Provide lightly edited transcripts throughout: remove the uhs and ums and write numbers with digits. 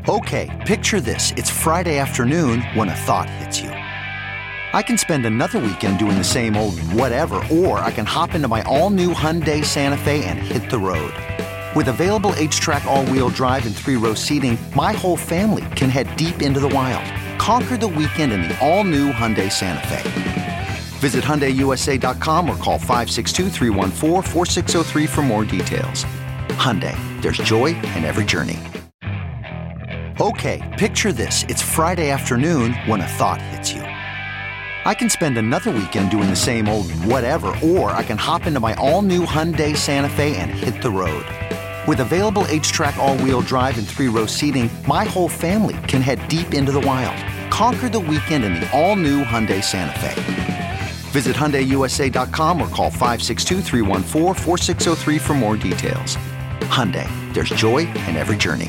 Okay, picture this. It's Friday afternoon when a thought hits you. I can spend another weekend doing the same old whatever, or I can hop into my all-new Hyundai Santa Fe and hit the road. With available H-Track all-wheel drive and 3-row seating, my whole family can head deep into the wild. Conquer the weekend in the all-new Hyundai Santa Fe. Visit HyundaiUSA.com or call 562-314-4603 for more details. Hyundai, there's joy in every journey. Okay, picture this. It's Friday afternoon when a thought hits you. I can spend another weekend doing the same old whatever, or I can hop into my all-new Hyundai Santa Fe and hit the road. With available H-Track all-wheel drive and 3-row seating, my whole family can head deep into the wild. Conquer the weekend in the all-new Hyundai Santa Fe. Visit HyundaiUSA.com or call 562-314-4603 for more details. Hyundai, there's joy in every journey.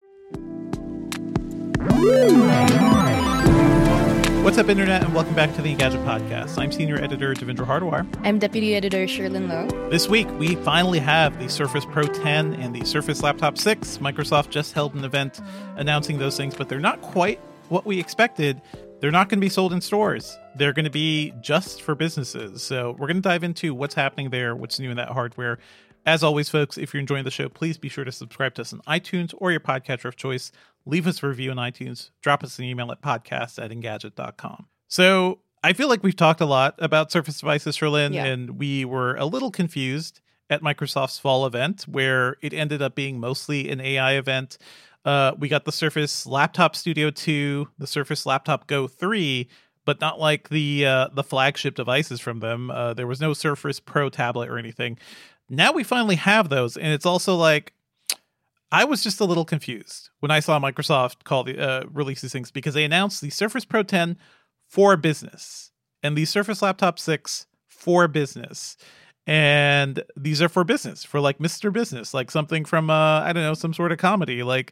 What's up, Internet, and welcome back to the Engadget Podcast. I'm Senior Editor Devindra Hardawar. I'm Deputy Editor Sherlyn Lowe. This week, we finally have the Surface Pro 10 and the Surface Laptop 6. Microsoft just held an event announcing those things, but they're not quite what we expected. They're not going to be sold in stores. They're going to be just for businesses. So we're going to dive into what's happening there, what's new in that hardware. As always, folks, if you're enjoying the show, please be sure to subscribe to us on iTunes or your podcatcher of choice. Leave us a review on iTunes. Drop us an email at podcast@engadget.com. So I feel like we've talked a lot about Surface devices, Sherlyn, and we were a little confused at Microsoft's fall event, where it ended up being mostly an AI event. We got the Surface Laptop Studio 2, the Surface Laptop Go 3, but not like the flagship devices from them. There was no Surface Pro tablet or anything. Now we finally have those, and it's also like, I was just a little confused when I saw Microsoft release these things, because they announced the Surface Pro 10 for business and the Surface Laptop 6 for business. And these are for business, for like Mr. Business, like something from, I don't know, some sort of comedy. Like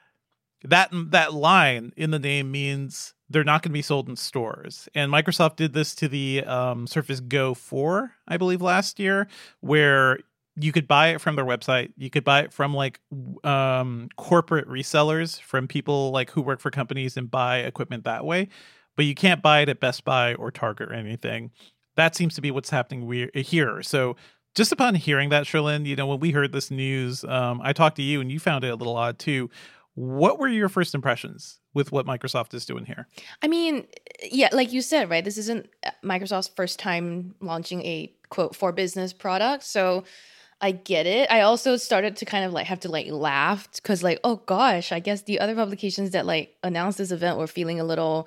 that line in the name means they're not going to be sold in stores. And Microsoft did this to the Surface Go 4, I believe, last year, where you could buy it from their website. You could buy it from like corporate resellers, from people like who work for companies and buy equipment that way. But you can't buy it at Best Buy or Target or anything. That seems to be what's happening here. So just upon hearing that, Sherlyn, when we heard this news, I talked to you and you found it a little odd too. What were your first impressions with what Microsoft is doing here? I mean, yeah, like you said, right? This isn't Microsoft's first time launching a quote for business product. So I get it. I also started to kind of like have to like laugh because like, oh gosh, I guess the other publications that like announced this event were feeling a little,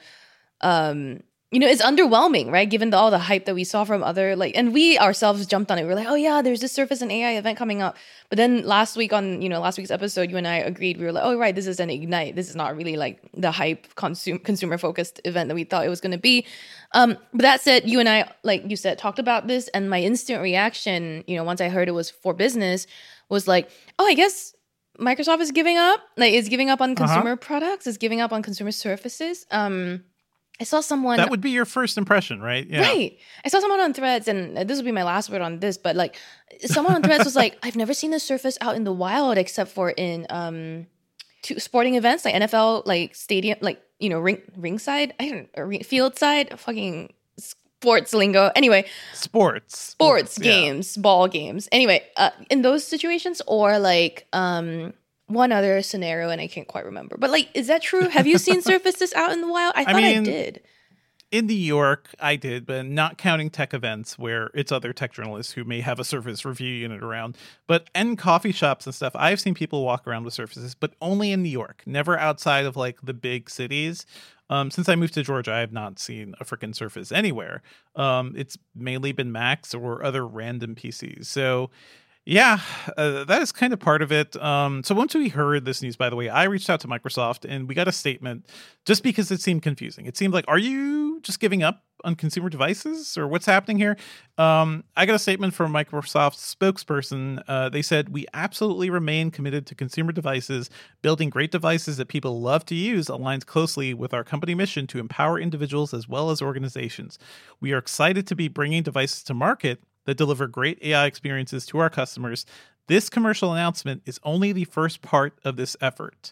it's underwhelming, right? Given all the hype that we saw from other and we ourselves jumped on it. We're like, oh yeah, there's this Surface and AI event coming up. But then last week's episode, you and I agreed. We were like, oh right, this is an Ignite. This is not really like the hype consumer focused event that we thought it was going to be. But that said, you and I, like you said, talked about this, and my instant reaction, once I heard it was for business, was like, oh, I guess Microsoft is giving up. Like, is giving up on consumer products. Is giving up on consumer surfaces. I saw someone... That would be your first impression, right? Yeah. Right. I saw someone on Threads, and this will be my last word on this, but like someone on Threads was like, I've never seen the Surface out in the wild except for in sporting events, like NFL, like stadium, like, ringside, field side, fucking sports lingo. Anyway. Sports games, ball games. Anyway, in those situations, or like... one other scenario, and I can't quite remember. But like, is that true? Have you seen Surfaces out in the wild? I did. In New York, I did, but not counting tech events where it's other tech journalists who may have a Surface review unit around. But in coffee shops and stuff, I've seen people walk around with Surfaces, but only in New York, never outside of like the big cities. Since I moved to Georgia, I have not seen a freaking Surface anywhere. It's mainly been Macs or other random PCs. So yeah, that is kind of part of it. So once we heard this news, by the way, I reached out to Microsoft and we got a statement just because it seemed confusing. It seemed like, are you just giving up on consumer devices or what's happening here? I got a statement from Microsoft's spokesperson. They said, we absolutely remain committed to consumer devices. Building great devices that people love to use aligns closely with our company mission to empower individuals as well as organizations. We are excited to be bringing devices to market that deliver great AI experiences to our customers. This commercial announcement is only the first part of this effort.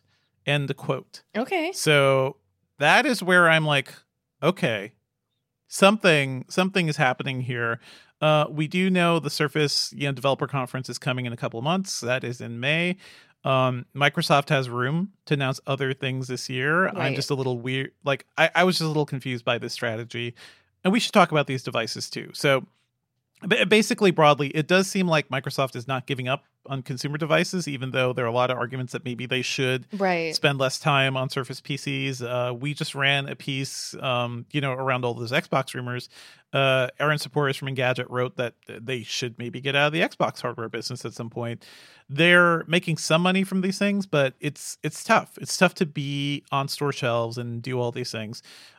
End quote. Okay. So that is where I'm like, okay, something is happening here. We do know the Surface developer conference is coming in a couple of months. That is in May. Microsoft has room to announce other things this year. Right. I'm just a little weird. Like I was just a little confused by this strategy. And we should talk about these devices too. So basically, broadly, it does seem like Microsoft is not giving up on consumer devices, even though there are a lot of arguments that maybe they should spend less time on Surface PCs. We just ran a piece, around all those Xbox rumors. Aaron Supporters from Engadget wrote that they should maybe get out of the Xbox hardware business at some point. They're making some money from these things, but it's tough. It's tough to be on store shelves and do all these things.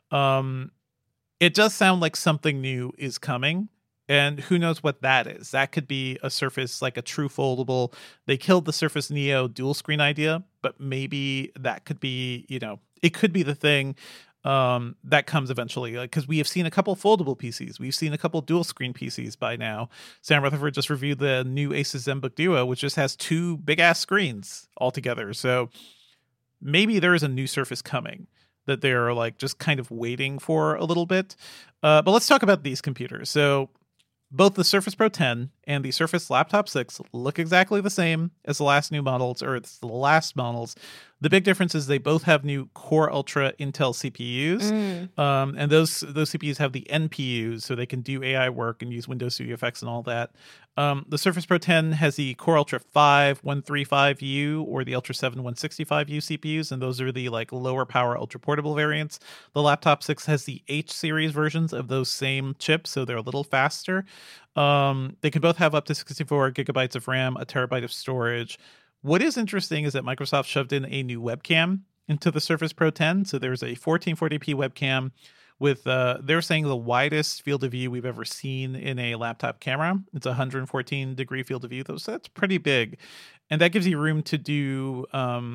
It does sound like something new is coming. And who knows what that is? That could be a Surface, like a true foldable. They killed the Surface Neo dual screen idea, but maybe that could be, it could be the thing that comes eventually. Because we have seen a couple foldable PCs. We've seen a couple dual screen PCs by now. Sam Rutherford just reviewed the new Asus ZenBook Duo, which just has 2 big-ass screens altogether. So maybe there is a new Surface coming that they're like just kind of waiting for a little bit. But let's talk about these computers. So both the Surface Pro 10 and the Surface Laptop 6 look exactly the same as the last new models, or it's the last models. The big difference is they both have new Core Ultra Intel CPUs, and those CPUs have the NPUs, so they can do AI work and use Windows Studio Effects and all that. The Surface Pro 10 has the Core Ultra 5 135U or the Ultra 7 165U CPUs, and those are the like lower power ultra portable variants. The Laptop 6 has the H series versions of those same chips, so they're a little faster. They can both have up to 64 gigabytes of RAM, a terabyte of storage. What is interesting is that Microsoft shoved in a new webcam into the Surface Pro 10. So there's a 1440p webcam with, they're saying, the widest field of view we've ever seen in a laptop camera. It's a 114 degree field of view. So that's pretty big. And that gives you room to do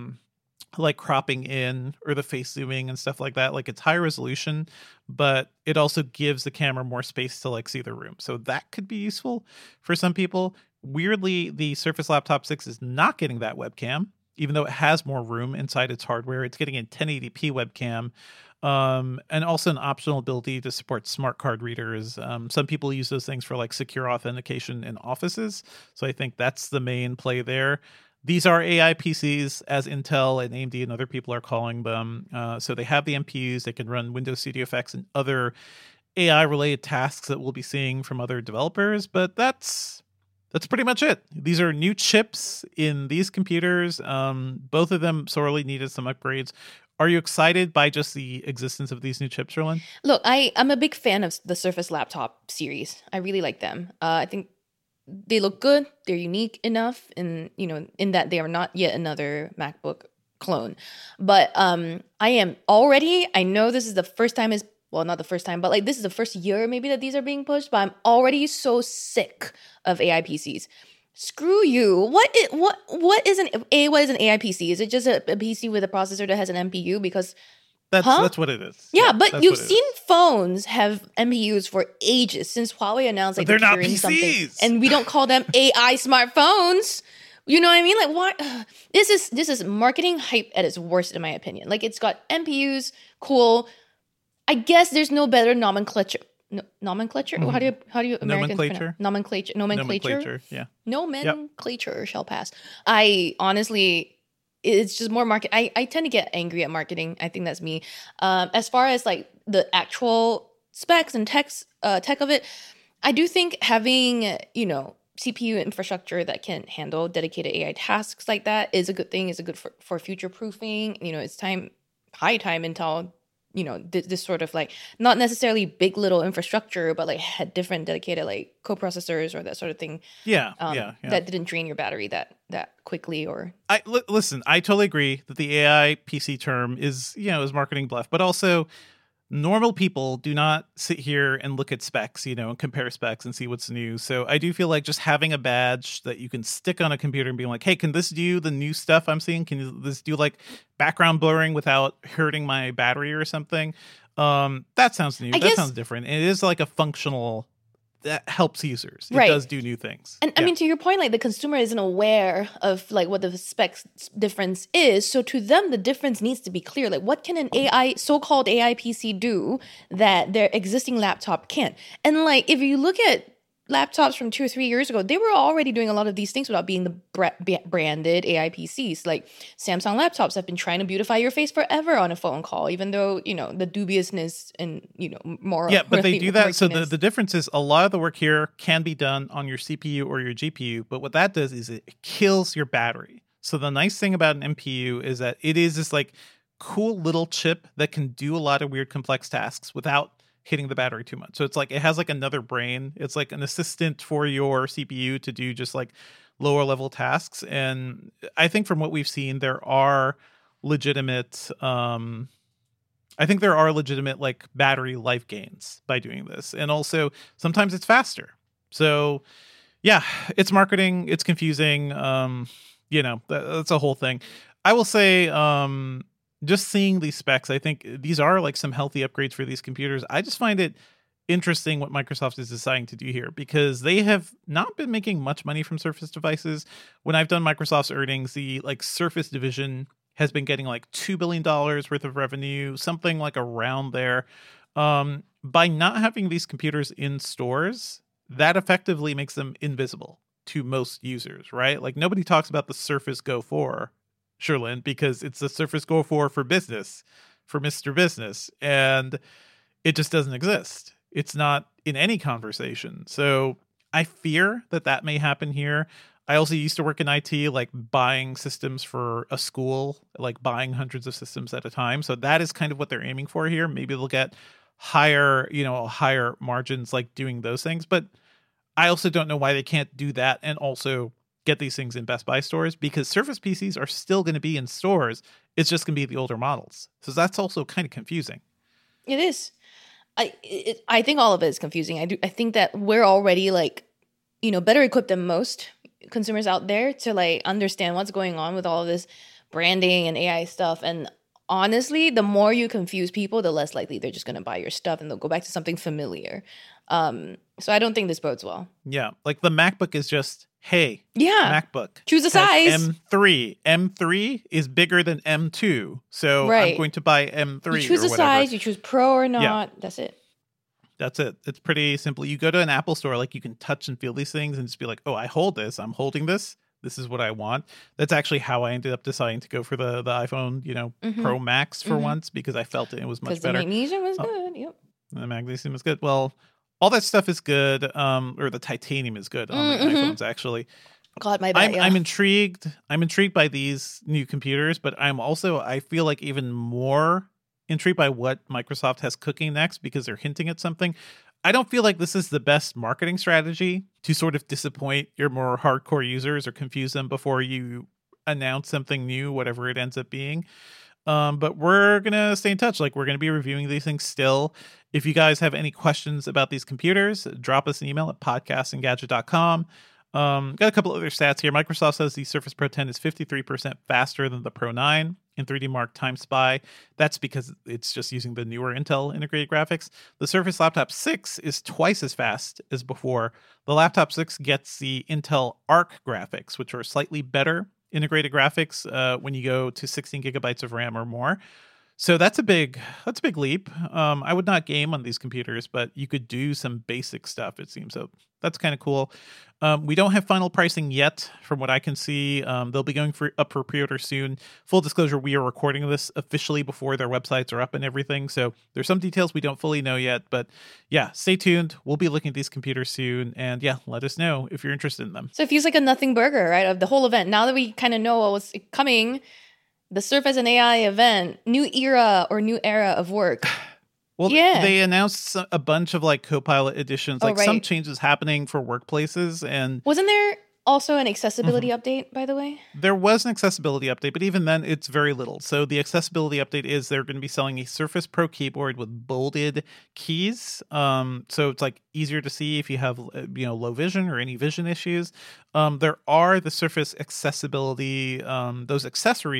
like cropping in or the face zooming and stuff like that. Like it's high resolution, but it also gives the camera more space to like see the room. So that could be useful for some people. Weirdly, the Surface Laptop 6 is not getting that webcam, even though it has more room inside its hardware. It's getting a 1080p webcam, and also an optional ability to support smart card readers. Some people use those things for like secure authentication in offices. So I think that's the main play there. These are AI PCs, as Intel and AMD and other people are calling them. So they have the NPUs. They can run Windows Studio Effects and other AI-related tasks that we'll be seeing from other developers. But that's pretty much it. These are new chips in these computers. Both of them sorely needed some upgrades. Are you excited by just the existence of these new chips, Rowland? Look, I'm a big fan of the Surface Laptop series. I really like them. I think they look good. They're unique enough, in that they are not yet another MacBook clone. But I know this is the first time not the first time, but like this is the first year maybe that these are being pushed, but I'm already so sick of AI PCs. Screw you. What is an AI PC? Is it just a PC with a processor that has an NPU? Because that's what it is. Yeah, but you've seen phones have NPUs for ages since Huawei announced like they're not PCs. Something, and we don't call them AI smartphones. You know what I mean? Like what? This is marketing hype at its worst, in my opinion. Like it's got NPUs, cool. I guess there's no better nomenclature. Nomenclature? Mm-hmm. How do you Americans nomenclature? Nomenclature. Yeah. Nomenclature shall pass. I honestly, it's just more market. I tend to get angry at marketing. I think that's me. As far as like the actual specs and tech of it, I do think having CPU infrastructure that can handle dedicated AI tasks like that is a good thing. Is a good for future proofing. It's high time Intel. This sort of like not necessarily big little infrastructure, but like had different dedicated like co-processors or that sort of thing. Yeah. That didn't drain your battery that quickly. Or listen, I totally agree that the AI PC term is marketing bluff, but also normal people do not sit here and look at specs, and compare specs and see what's new. So I do feel like just having a badge that you can stick on a computer and being like, hey, can this do the new stuff I'm seeing? Can this do like background blurring without hurting my battery or something? That sounds new. That sounds different. And it is like a functional that helps users. It Right. does do new things. And I mean, to your point, like the consumer isn't aware of like what the specs difference is. So to them, the difference needs to be clear. Like, what can an AI, so-called AI PC do that their existing laptop can't? And like, if you look at laptops from 2 or 3 years ago, they were already doing a lot of these things without being the branded AI PCs. Like Samsung laptops have been trying to beautify your face forever on a phone call, even though, you know, the dubiousness and, you know, more. Yeah, but they do that. So the difference is a lot of the work here can be done on your CPU or your GPU. But what that does is it kills your battery. So the nice thing about an MPU is that it is this like cool little chip that can do a lot of weird complex tasks without hitting the battery too much. So it's like it has like another brain. It's like an assistant for your CPU to do just like lower level tasks. And I think from what we've seen, there are legitimate like battery life gains by doing this. And also sometimes it's faster. So yeah, it's marketing, it's confusing. You know, that's a whole thing. I will say, just seeing these specs, I think these are like some healthy upgrades for these computers. I just find it interesting what Microsoft is deciding to do here because they have not been making much money from Surface devices. When I've done Microsoft's earnings, the like Surface division has been getting like $2 billion worth of revenue, something like around there. By not having these computers in stores, that effectively makes them invisible to most users, right? Like nobody talks about the Surface Go 4, Sherlyn, because it's the Surface Go 4 for business, for Mr. Business, and it just doesn't exist. It's not in any conversation. So I fear that that may happen here. I also used to work in IT, like buying systems for a school, like buying hundreds of systems at a time. So that is kind of what they're aiming for here. Maybe they'll get higher margins like doing those things. But I also don't know why they can't do that and also get these things in Best Buy stores, because Surface PCs are still going to be in stores. It's just going to be the older models. So that's also kind of confusing. It is. I think all of it is confusing. I think that we're already like, you know, better equipped than most consumers out there to like understand what's going on with all of this branding and AI stuff. And honestly, the more you confuse people, the less likely they're just going to buy your stuff and they'll go back to something familiar. So I don't think this bodes well. Yeah, like the MacBook is just, hey, MacBook. Choose a size. M3. M3 is bigger than M2. So I'm going to buy M3. You choose a size, you choose Pro or not. Yeah. That's it. That's it. It's pretty simple. You go to an Apple store, like you can touch and feel these things and just be like, oh, I hold this. I'm holding this. This is what I want. That's actually how I ended up deciding to go for the iPhone, Pro Max for once, because I felt it was much better. The magnesium was good. Yep. The magnesium was good. Well, all that stuff is good, or the titanium is good on the iPhones, actually. God, my bad. I'm intrigued. I'm intrigued by these new computers, but I feel like even more intrigued by what Microsoft has cooking next, because they're hinting at something. I don't feel like this is the best marketing strategy to sort of disappoint your more hardcore users or confuse them before you announce something new, whatever it ends up being. But we're going to stay in touch. Like, we're going to be reviewing these things still. If you guys have any questions about these computers, drop us an email at podcastengadget.com. Got a couple other stats here. Microsoft says the Surface Pro 10 is 53% faster than the Pro 9 in 3D Mark Time Spy. That's because it's just using the newer Intel integrated graphics. The Surface Laptop 6 is twice as fast as before. The Laptop 6 gets the Intel Arc graphics, which are slightly better integrated graphics when you go to 16 gigabytes of RAM or more. So that's a big leap. I would not game on these computers, but you could do some basic stuff, it seems. So that's kind of cool. We don't have final pricing yet, from what I can see. They'll be going up for pre-order soon. Full disclosure, we are recording this officially before their websites are up and everything. So there's some details we don't fully know yet. But yeah, stay tuned. We'll be looking at these computers soon. And yeah, let us know if you're interested in them. So it feels like a nothing burger, right, of the whole event. Now that we kind of know what was coming, the Surface and AI event, new era of work. Well, they announced a bunch of like Copilot editions, some changes happening for workplaces. And wasn't there also an accessibility update, by the way? There was an accessibility update, but even then it's very little. So the accessibility update is they're going to be selling a Surface Pro keyboard with bolded keys. So it's like easier to see if you have, low vision or any vision issues. There are the Surface accessibility. Those accessories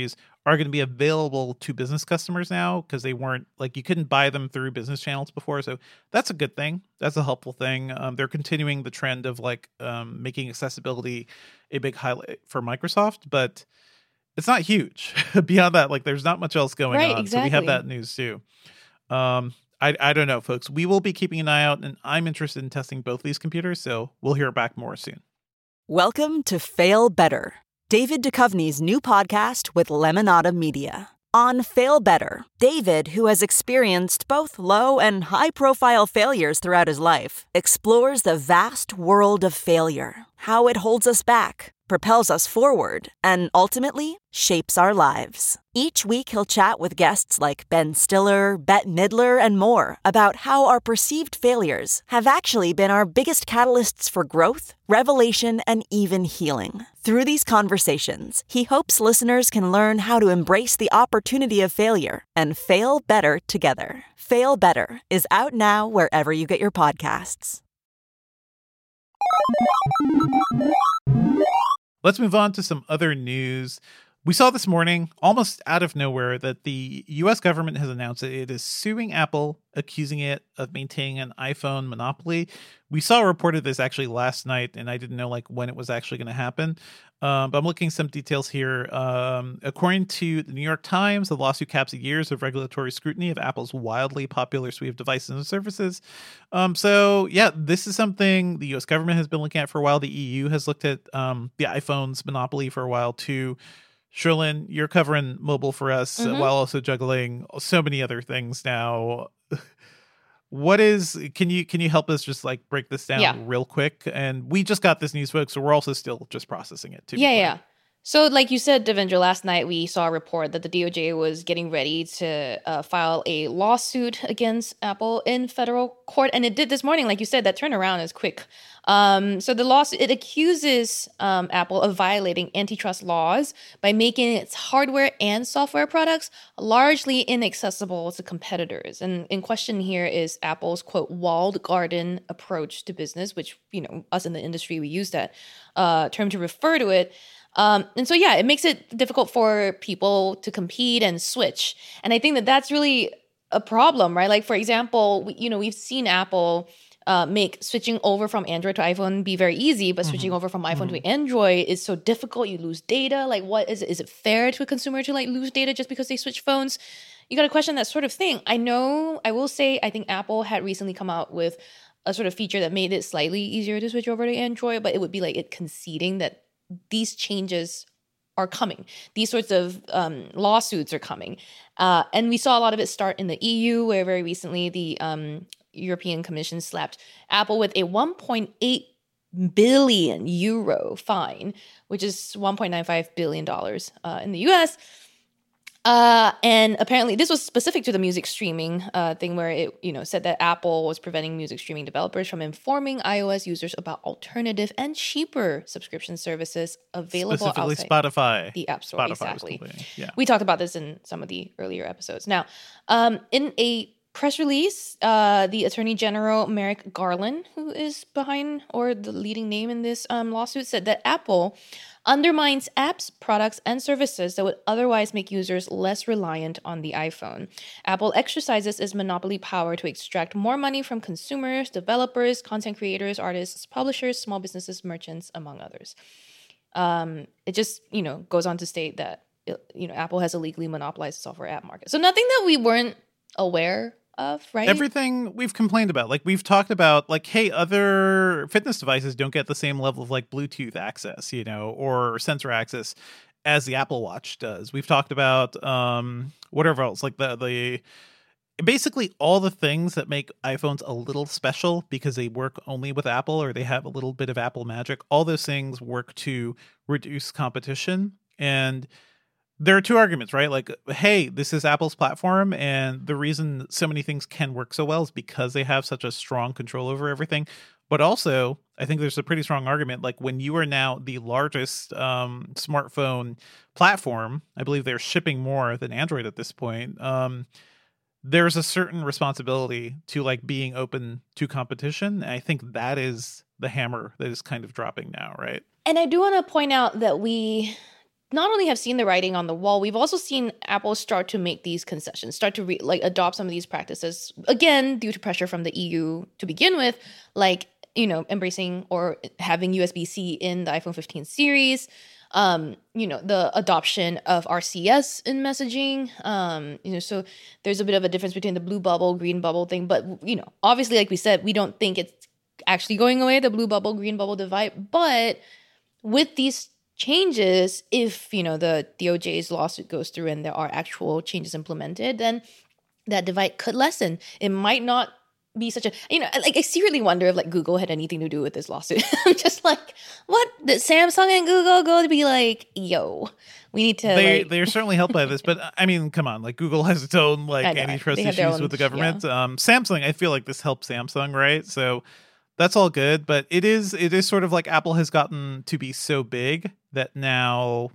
are going to be available to business customers now, because they weren't, like, you couldn't buy them through business channels before. So that's a good thing. That's a helpful thing. They're continuing the trend of like making accessibility a big highlight for Microsoft, but it's not huge. Beyond that, like, there's not much else going on. Exactly. So we have that news too. I don't know, folks. We will be keeping an eye out, and I'm interested in testing both these computers, so we'll hear back more soon. Welcome to Fail Better, David Duchovny's new podcast with Lemonada Media. On Fail Better, David, who has experienced both low and high-profile failures throughout his life, explores the vast world of failure, how it holds us back, propels us forward, and ultimately shapes our lives. Each week he'll chat with guests like Ben Stiller, Bette Midler, and more about how our perceived failures have actually been our biggest catalysts for growth, revelation, and even healing. Through these conversations, he hopes listeners can learn how to embrace the opportunity of failure and fail better together. Fail Better is out now wherever you get your podcasts. Let's move on to some other news. We saw this morning, almost out of nowhere, that the U.S. government has announced that it is suing Apple, accusing it of maintaining an iPhone monopoly. We saw a report of this actually last night, and I didn't know like when it was actually going to happen. But I'm looking at some details here. According to the New York Times, the lawsuit caps years of regulatory scrutiny of Apple's wildly popular suite of devices and services. So yeah, this is something the U.S. government has been looking at for a while. The EU has looked at the iPhone's monopoly for a while too. Sherlyn, you're covering mobile for us while also juggling so many other things now. Can you help us just like break this down real quick? And we just got this news, folks, so we're also still just processing it too. Yeah. So like you said, Devendra, last night we saw a report that the DOJ was getting ready to file a lawsuit against Apple in federal court. And it did this morning. Like you said, that turnaround is quick. So the lawsuit, it accuses Apple of violating antitrust laws by making its hardware and software products largely inaccessible to competitors. And in question here is Apple's, quote, walled garden approach to business, which, you know, us in the industry, we use that term to refer to it. And so, yeah, it makes it difficult for people to compete and switch. And I think that that's really a problem, right? Like, for example, we've seen Apple make switching over from Android to iPhone be very easy, but switching over from iPhone to Android is so difficult. You lose data. Like, what is it? Is it fair to a consumer to like lose data just because they switch phones? You got to question that sort of thing. I will say, I think Apple had recently come out with a sort of feature that made it slightly easier to switch over to Android, but it would be like it conceding that these changes are coming. These sorts of lawsuits are coming. And we saw a lot of it start in the EU, where very recently the European Commission slapped Apple with a 1.8 billion euro fine, which is $1.95 billion in the US. And apparently this was specific to the music streaming thing, where it said that Apple was preventing music streaming developers from informing iOS users about alternative and cheaper subscription services available specifically outside Spotify. The App Store. Exactly. Yeah. We talked about this in some of the earlier episodes. Now, in a press release, the Attorney General Merrick Garland, who is behind or the leading name in this lawsuit, said that Apple undermines apps, products, and services that would otherwise make users less reliant on the iPhone. Apple exercises its monopoly power to extract more money from consumers, developers, content creators, artists, publishers, small businesses, merchants, among others. It just, goes on to state that, Apple has illegally monopolized the software app market. So nothing that we weren't aware of, right? Everything we've complained about. Like, we've talked about, like, hey, other fitness devices don't get the same level of like Bluetooth access, or sensor access as the Apple Watch does. We've talked about whatever else, like the basically all the things that make iPhones a little special because they work only with Apple, or they have a little bit of Apple magic. All those things work to reduce competition. And there are two arguments, right? Like, hey, this is Apple's platform, and the reason so many things can work so well is because they have such a strong control over everything. But also, I think there's a pretty strong argument, like when you are now the largest smartphone platform, I believe they're shipping more than Android at this point, there's a certain responsibility to like being open to competition. And I think that is the hammer that is kind of dropping now, right? And I do want to point out that we not only have seen the writing on the wall, we've also seen Apple start to make these concessions, start to adopt some of these practices, again, due to pressure from the EU to begin with, like, embracing or having USB-C in the iPhone 15 series, the adoption of RCS in messaging, so there's a bit of a difference between the blue bubble, green bubble thing, but, obviously, like we said, we don't think it's actually going away, the blue bubble, green bubble divide, but with these changes, if, the DOJ's lawsuit goes through and there are actual changes implemented, then that divide could lessen. It might not be such a, I secretly wonder if like Google had anything to do with this lawsuit. I'm just like, what? Did Samsung and Google go to be like, yo, we need to they're certainly helped by this, but I mean, come on, like Google has its own antitrust issues with the government. Yeah. Samsung, I feel like this helped Samsung, right? So that's all good, but it is sort of like Apple has gotten to be so big that now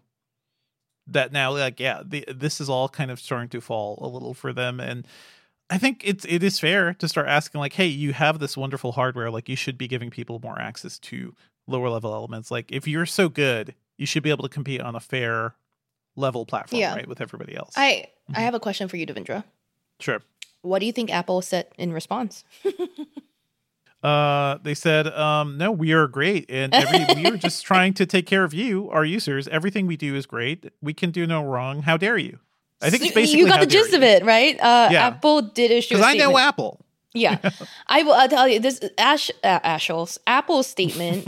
this is all kind of starting to fall a little for them. And I think it is fair to start asking, like, hey, you have this wonderful hardware, like you should be giving people more access to lower level elements. Like if you're so good, you should be able to compete on a fair level platform, right, with everybody else. I have a question for you, Devendra. Sure. What do you think Apple said in response? They said, no, we are great. And we are just trying to take care of you, our users. Everything we do is great. We can do no wrong. How dare you? I think it's basically you got the gist of it, right? Yeah. Apple did issue a statement. Because I know Apple. Yeah. I'll tell you, this Apple's statement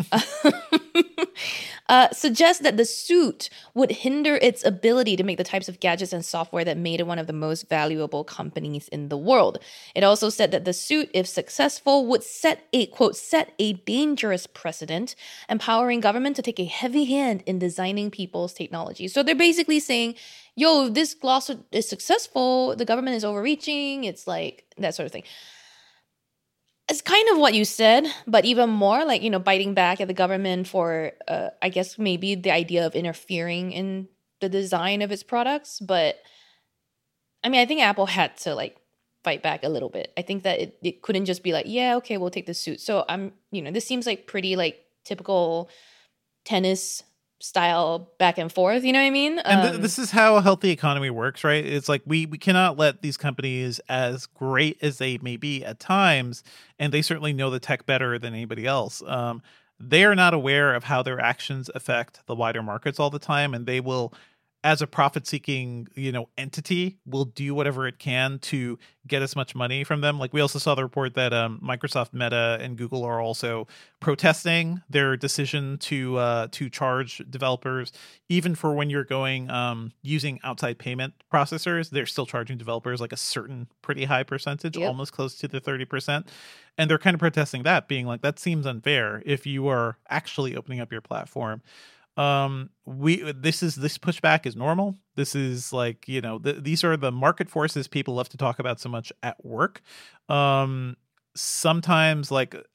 suggests that the suit would hinder its ability to make the types of gadgets and software that made it one of the most valuable companies in the world. It also said that the suit, if successful, would set a dangerous precedent, empowering government to take a heavy hand in designing people's technology. So they're basically saying, yo, if this lawsuit is successful, the government is overreaching. It's like that sort of thing. It's kind of what you said, but even more like, biting back at the government for, I guess, maybe the idea of interfering in the design of its products. But I mean, I think Apple had to fight back a little bit. I think that it couldn't just be like, yeah, okay, we'll take the suit. So this seems like pretty typical tennis style back and forth, you know what I mean? And this is how a healthy economy works, right? It's like we cannot let these companies, as great as they may be at times, and they certainly know the tech better than anybody else, they are not aware of how their actions affect the wider markets all the time, and they will, as a profit-seeking, entity, will do whatever it can to get as much money from them. Like we also saw the report that Microsoft, Meta, and Google are also protesting their decision to charge developers, even for when you're going using outside payment processors. They're still charging developers like a certain pretty high percentage, almost close to the 30%. And they're kind of protesting that, being like, that seems unfair if you are actually opening up your platform. This pushback is normal. This is like, these are the market forces people love to talk about so much at work. Sometimes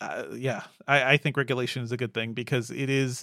I think regulation is a good thing, because it is,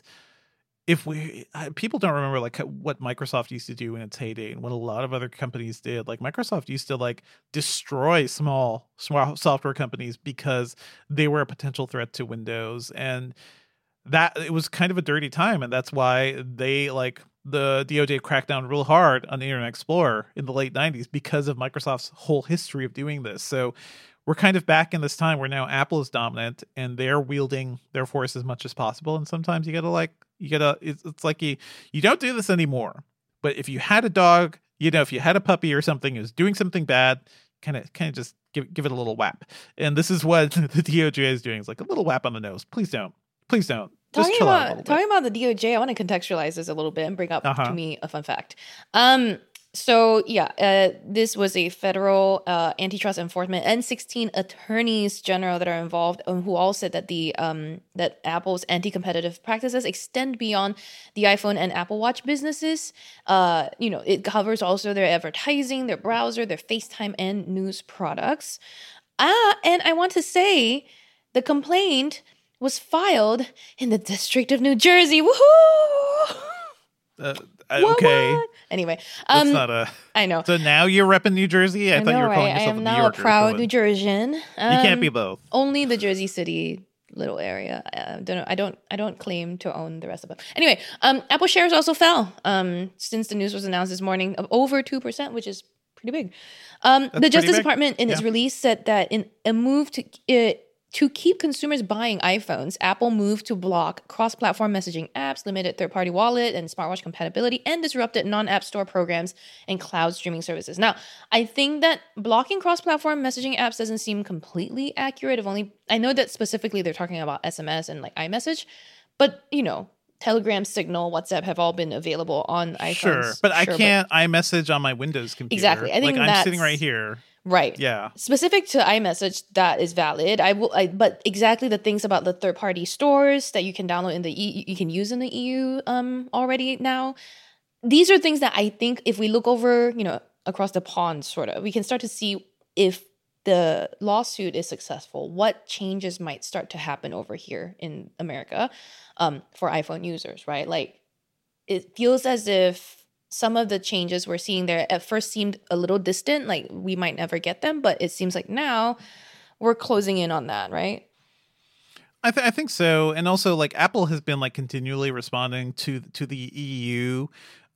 people don't remember what Microsoft used to do in its heyday and what a lot of other companies did. Like Microsoft used to destroy small software companies because they were a potential threat to Windows, and that it was kind of a dirty time. And that's why they the DOJ cracked down real hard on Internet Explorer in the late 90s, because of Microsoft's whole history of doing this. So we're kind of back in this time where now Apple is dominant and they're wielding their force as much as possible. And sometimes it's like you don't do this anymore. But if you had a dog, if you had a puppy or something who's doing something bad, kind of just give it a little whap. And this is what the DOJ is doing. It's like a little whap on the nose. Please don't. Just talking about the DOJ, I want to contextualize this a little bit and bring up to me a fun fact. This was a federal antitrust enforcement and 16 attorneys general that are involved, who all said that that Apple's anti-competitive practices extend beyond the iPhone and Apple Watch businesses. It covers also their advertising, their browser, their FaceTime, and news products. And I want to say the complaint was filed in the District of New Jersey. Woohoo! Okay. What? Anyway, that's not a. I know. So now you're repping New Jersey. I thought you were calling yourself a New Yorker. I am now a proud New Jersian. You can't be both. Only the Jersey City little area. I don't claim to own the rest of them. Anyway, Apple shares also fell since the news was announced this morning of over 2%, which is pretty big. The Justice Department in its release said that in a move to keep consumers buying iPhones, Apple moved to block cross-platform messaging apps, limited third-party wallet and smartwatch compatibility, and disrupted non-app store programs and cloud streaming services. Now, I think that blocking cross-platform messaging apps doesn't seem completely accurate. I know that specifically they're talking about SMS and like iMessage, but Telegram, Signal, WhatsApp have all been available on iPhones. Sure, but I can't iMessage on my Windows computer. Exactly. I think I'm sitting right here. Right. Yeah. Specific to iMessage, that is valid. But exactly the things about the third-party stores that you can download in the you can use in the EU already now. These are things that I think if we look over, across the pond, sort of, we can start to see if the lawsuit is successful, what changes might start to happen over here in America for iPhone users, right? Like, it feels as if some of the changes we're seeing there at first seemed a little distant, like we might never get them, but it seems like now we're closing in on that, right? I think so. And also, like, Apple has been like continually responding to the EU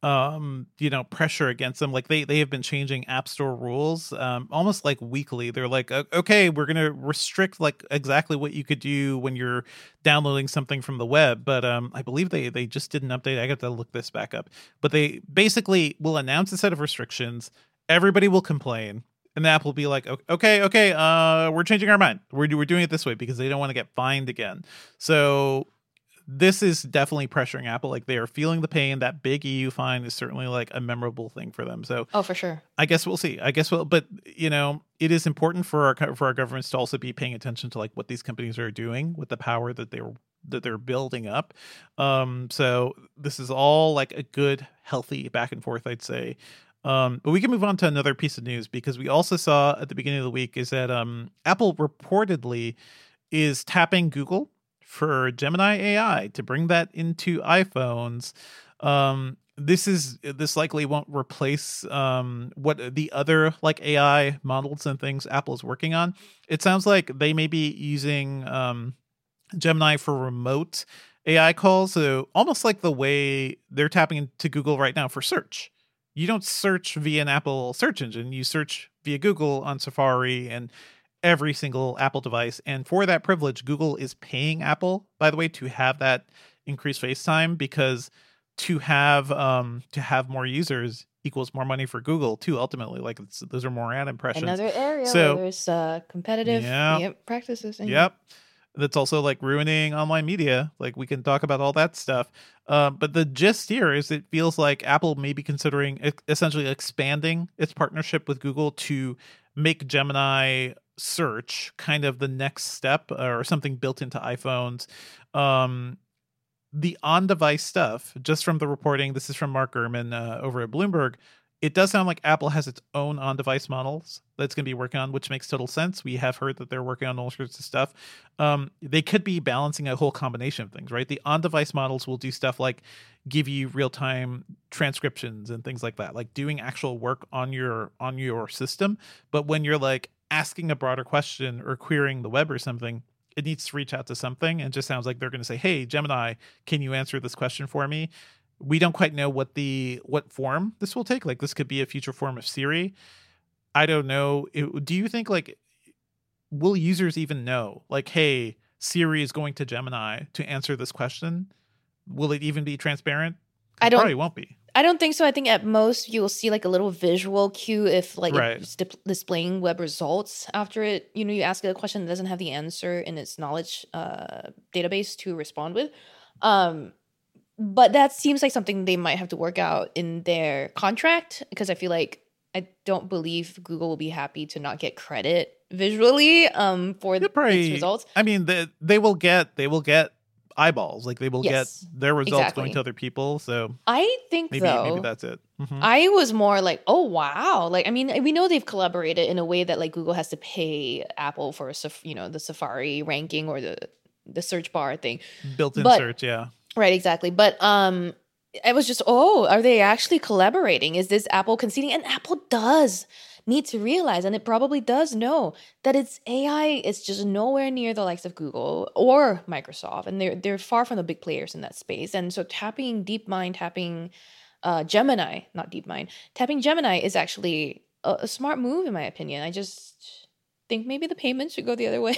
pressure against them. Like they have been changing App Store rules almost like weekly. They're like, okay, we're going to restrict like exactly what you could do when you're downloading something from the web. But I believe they just did an update. I got to look this back up. But they basically will announce a set of restrictions. Everybody will complain. And the app will be like, okay, we're changing our mind. We're doing it this way because they don't want to get fined again. So this is definitely pressuring Apple. Like, they are feeling the pain. That big EU fine is certainly like a memorable thing for them. So, for sure. I guess we'll see. But it is important for our governments to also be paying attention to like what these companies are doing with the power that they're building up. So this is all like a good, healthy back and forth, I'd say. But we can move on to another piece of news, because we also saw at the beginning of the week is that Apple reportedly is tapping Google for Gemini AI to bring that into iPhones. This likely won't replace what the other like AI models and things Apple is working on. It sounds like they may be using Gemini for remote AI calls, so almost like the way they're tapping into Google right now for search. You don't search via an Apple search engine. You search via Google on Safari and every single Apple device. And for that privilege, Google is paying Apple, by the way, to have that increased face time, because to have more users equals more money for Google too, ultimately. Like, those are more ad impressions. Another area where there's competitive practices. Yep. That's also like ruining online media. Like, we can talk about all that stuff. But the gist here is it feels like Apple may be considering essentially expanding its partnership with Google to make Gemini search kind of the next step, or something built into iPhones. The on-device stuff, just from the reporting, this is from Mark Gurman over at Bloomberg, it does sound like Apple has its own on-device models that's going to be working on, which makes total sense. We have heard that they're working on all sorts of stuff. They could be balancing a whole combination of things, right? The on-device models will do stuff like give you real-time transcriptions and things like that, like doing actual work on your system. But when you're like asking a broader question or querying the web or something, it needs to reach out to something. And it just sounds like they're going to say, hey, Gemini, can you answer this question for me? We don't quite know what form this will take. Like, this could be a future form of Siri. I don't know. Do you think, like, will users even know? Like, hey, Siri is going to Gemini to answer this question. Will it even be transparent? It probably won't be. I don't think so. I think at most you will see like a little visual cue if like it's displaying web results after it. You ask it a question that doesn't have the answer in its knowledge database to respond with. But that seems like something they might have to work out in their contract, because I feel like I don't believe Google will be happy to not get credit visually for its results. I mean, they will get eyeballs, like they will get their results going to other people. So I think maybe that's it. Mm-hmm. I was more like, oh wow, like, I mean, we know they've collaborated in a way that like Google has to pay Apple for the Safari ranking or the search bar thing, built-in search, yeah. Right, exactly. But I was just, are they actually collaborating? Is this Apple conceding? And Apple does need to realize, and it probably does know, that its AI is just nowhere near the likes of Google or Microsoft, and they're far from the big players in that space. And so tapping DeepMind, tapping Gemini, not DeepMind, tapping Gemini is actually a smart move in my opinion. I just think maybe the payment should go the other way.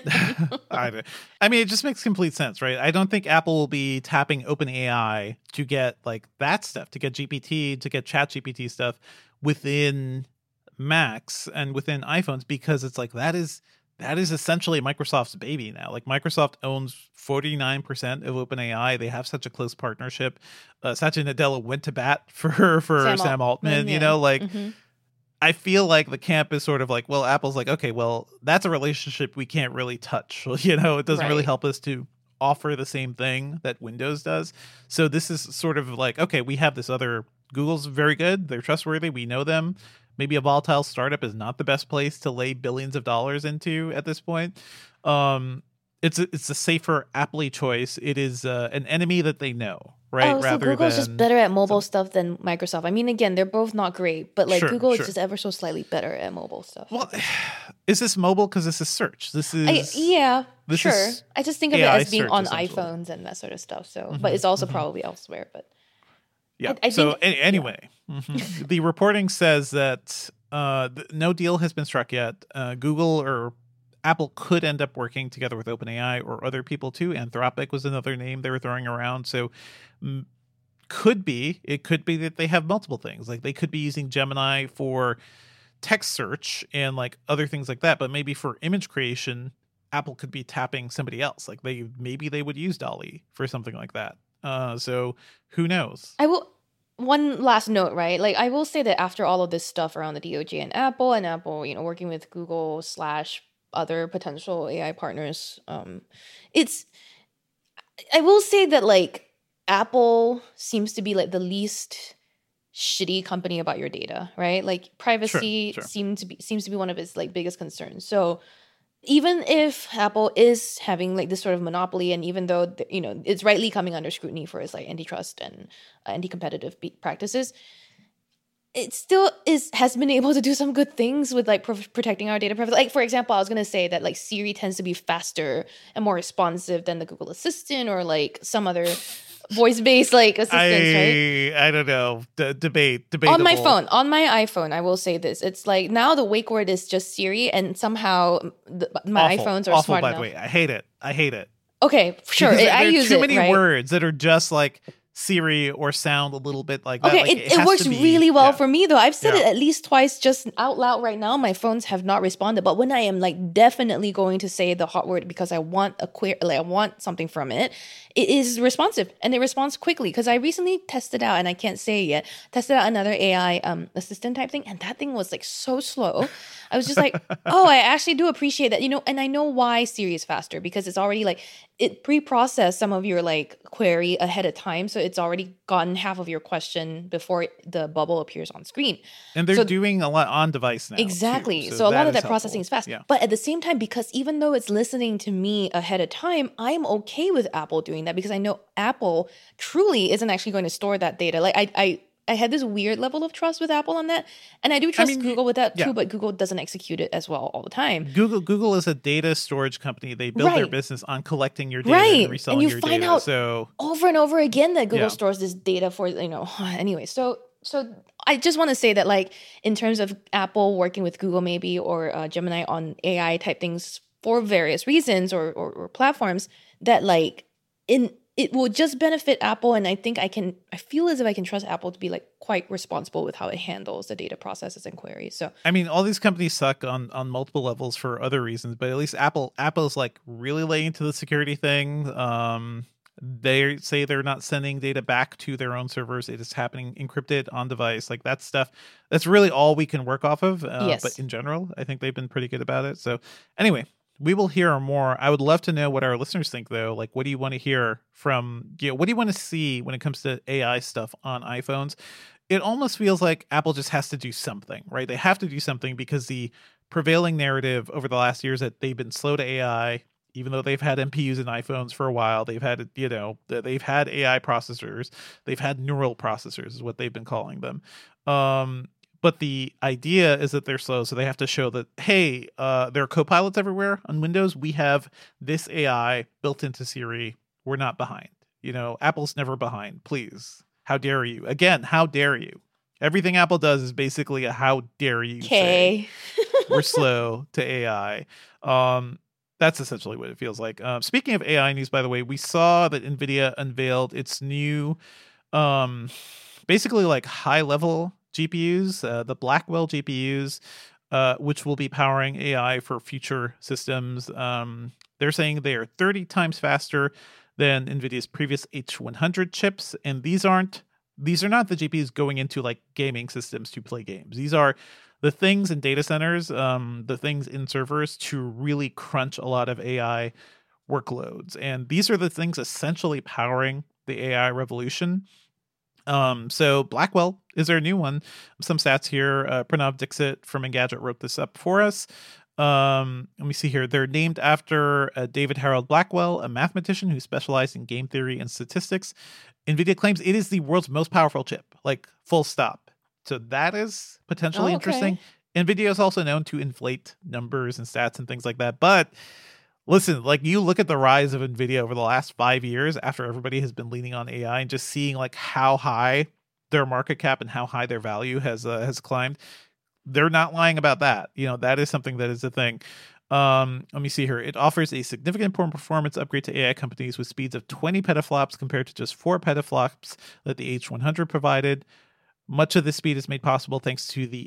I mean, it just makes complete sense, right? I don't think Apple will be tapping OpenAI to get like that stuff, to get GPT, to get ChatGPT stuff within Macs and within iPhones, because it's like that is essentially Microsoft's baby now. Like Microsoft owns 49% of OpenAI. They have such a close partnership. Satya Nadella went to bat for Sam Altman, yeah. you know, like I feel like the camp is sort of like, well, Apple's like, okay, well, that's a relationship we can't really touch. You know, it doesn't really help us to offer the same thing that Windows does. So this is sort of like, okay, we have this other, Google's very good. They're trustworthy. We know them. Maybe a volatile startup is not the best place to lay billions of dollars into at this point. It's a safer Apple choice. It is an enemy that they know, right? Oh, so Google's just better at mobile stuff than Microsoft. I mean, again, they're both not great, but like Google is just ever so slightly better at mobile stuff. Well, is this mobile? Because this is search. This is sure. I just think of it AI as being search, on essentially. iPhones and that sort of stuff. So, but it's also probably elsewhere. But yeah. I So think, anyway, the reporting says that no deal has been struck yet. Google or Apple could end up working together with OpenAI or other people too. Anthropic was another name they were throwing around. So it could be that they have multiple things. Like they could be using Gemini for text search and like other things like that. But maybe for image creation, Apple could be tapping somebody else. Like maybe they would use DALL-E for something like that. So who knows? One last note, right? Like I will say that after all of this stuff around the DOJ and Apple, working with Google / other potential AI partners, I will say that like Apple seems to be like the least shitty company about your data, right? Like privacy seems to be one of its like biggest concerns. So even if Apple is having like this sort of monopoly, and even though it's rightly coming under scrutiny for its like antitrust and anti-competitive practices, it still has been able to do some good things with like protecting our data privacy. Like for example, I was gonna say that like Siri tends to be faster and more responsive than the Google Assistant or like some other voice-based like assistants, right? I don't know. Debatable. On my iPhone, I will say this: it's like now the wake word is just Siri, and somehow my iPhones are smart enough. By the way, I hate it. Okay, sure. I use it. Too many right? words that are just like Siri or sound a little bit like that. Okay, Like, it works really well for me though. I've said it at least twice just out loud right now. My phones have not responded, but when I am like definitely going to say the hot word because I want I want something from it, it is responsive and it responds quickly. Because I recently tested out, and I can't say it yet, tested out another AI assistant type thing, and that thing was like so slow. I was just like, oh, I actually do appreciate that, and I know why Siri is faster, because it's already like it pre-processed some of your like query ahead of time, so it's already gotten half of your question before the bubble appears on screen. And they're doing a lot on device now. Exactly. Too, so a lot of that helpful. processing is fast. Yeah. But at the same time, because even though it's listening to me ahead of time, I'm okay with Apple doing that because I know Apple truly isn't actually going to store that data. Like I had this weird level of trust with Apple on that. And I do trust Google with that too, but Google doesn't execute it as well all the time. Google is a data storage company. They build their business on collecting your data and reselling your data. And you find out over and over again that Google stores this data for, anyway. So I just want to say that like in terms of Apple working with Google maybe or Gemini on AI type things for various reasons or platforms, that like it will just benefit Apple, and I think I feel as if I can trust Apple to be like quite responsible with how it handles the data processes and queries. So I mean, all these companies suck on multiple levels for other reasons, but at least Apple's like really laying into the security thing. They say they're not sending data back to their own servers. It is happening encrypted on device. Like that stuff, that's really all we can work off of. Yes. But in general, I think they've been pretty good about it. So anyway, we will hear more. I would love to know what our listeners think, though. Like, what do you want to hear from, what do you want to see when it comes to AI stuff on iPhones? It almost feels like Apple just has to do something, right? They have to do something because the prevailing narrative over the last years that they've been slow to AI, even though they've had NPUs in iPhones for a while. They've had, they've had AI processors. They've had neural processors is what they've been calling them. But the idea is that they're slow, so they have to show that, hey, there are copilots everywhere on Windows. We have this AI built into Siri. We're not behind. Apple's never behind. Please. How dare you? Again, how dare you? Everything Apple does is basically a how dare you say we're slow to AI. That's essentially what it feels like. Speaking of AI news, by the way, we saw that NVIDIA unveiled its new, basically like high-level GPUs, the Blackwell GPUs, which will be powering AI for future systems. They're saying they are 30 times faster than NVIDIA's previous H100 chips, and these are not the GPUs going into like gaming systems to play games. These are the things in data centers, the things in servers to really crunch a lot of AI workloads. And these are the things essentially powering the AI revolution. So Blackwell is our new one. Some stats here. Pranav Dixit from Engadget wrote this up for us. Let me see here. They're named after David Harold Blackwell, a mathematician who specialized in game theory and statistics. NVIDIA claims it is the world's most powerful chip, like full stop. So that is potentially interesting. NVIDIA is also known to inflate numbers and stats and things like that. But listen, like you look at the rise of NVIDIA over the last 5 years after everybody has been leaning on AI and just seeing like how high their market cap and how high their value has climbed. They're not lying about that. That is something that is a thing. Let me see here. It offers a significant performance upgrade to AI companies with speeds of 20 petaflops compared to just 4 petaflops that the H100 provided. Much of this speed is made possible thanks to the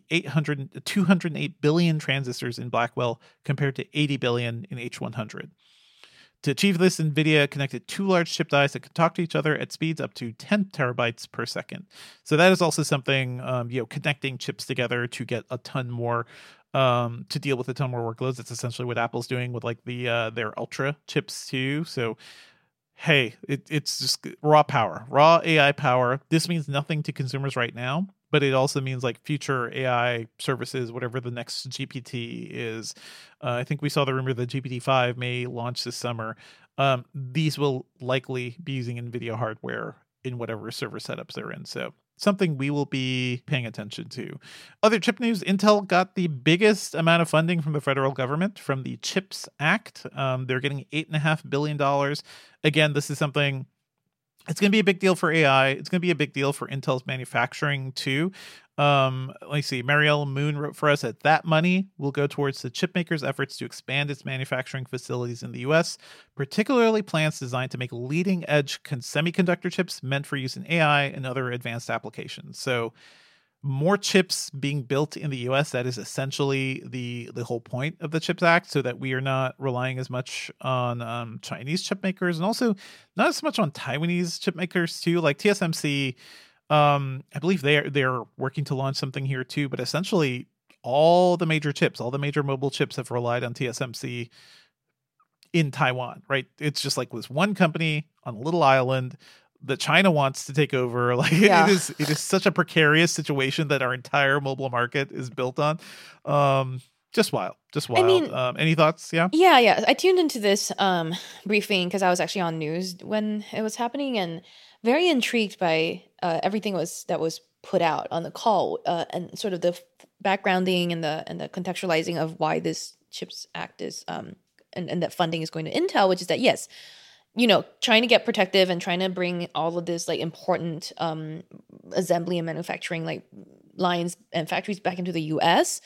208 billion transistors in Blackwell compared to 80 billion in H100. To achieve this, NVIDIA connected 2 large chip dies that could talk to each other at speeds up to 10 terabytes per second. So that is also something, connecting chips together to get a ton more, to deal with a ton more workloads. That's essentially what Apple's doing with like their Ultra chips too. So hey, it's just raw power, raw AI power. This means nothing to consumers right now, but it also means like future AI services, whatever the next GPT is. I think we saw the rumor that GPT-5 may launch this summer. These will likely be using NVIDIA hardware in whatever server setups they're in. So something we will be paying attention to. Other chip news, Intel got the biggest amount of funding from the federal government from the CHIPS Act. They're getting $8.5 billion. Again, this is something, it's going to be a big deal for AI. It's going to be a big deal for Intel's manufacturing too. Let me see. Marielle Moon wrote for us that money will go towards the chip maker's efforts to expand its manufacturing facilities in the U.S., particularly plants designed to make leading-edge semiconductor chips meant for use in AI and other advanced applications. So more chips being built in the U.S., that is essentially the whole point of the CHIPS Act, so that we are not relying as much on Chinese chip makers, and also not as much on Taiwanese chip makers too, like TSMC. I believe they're working to launch something here too, but essentially all the major mobile chips have relied on TSMC in Taiwan, right? It's just like this one company on a little island that China wants to take over. Like it is such a precarious situation that our entire mobile market is built on. Just wild. I mean, any thoughts? Yeah. I tuned into this briefing because I was actually on news when it was happening, and very intrigued by everything that was put out on the call, and sort of the backgrounding and the contextualizing of why this CHIPS Act is and that funding is going to Intel, which is that yes, trying to get protective and trying to bring all of this like important assembly and manufacturing like lines and factories back into the U.S.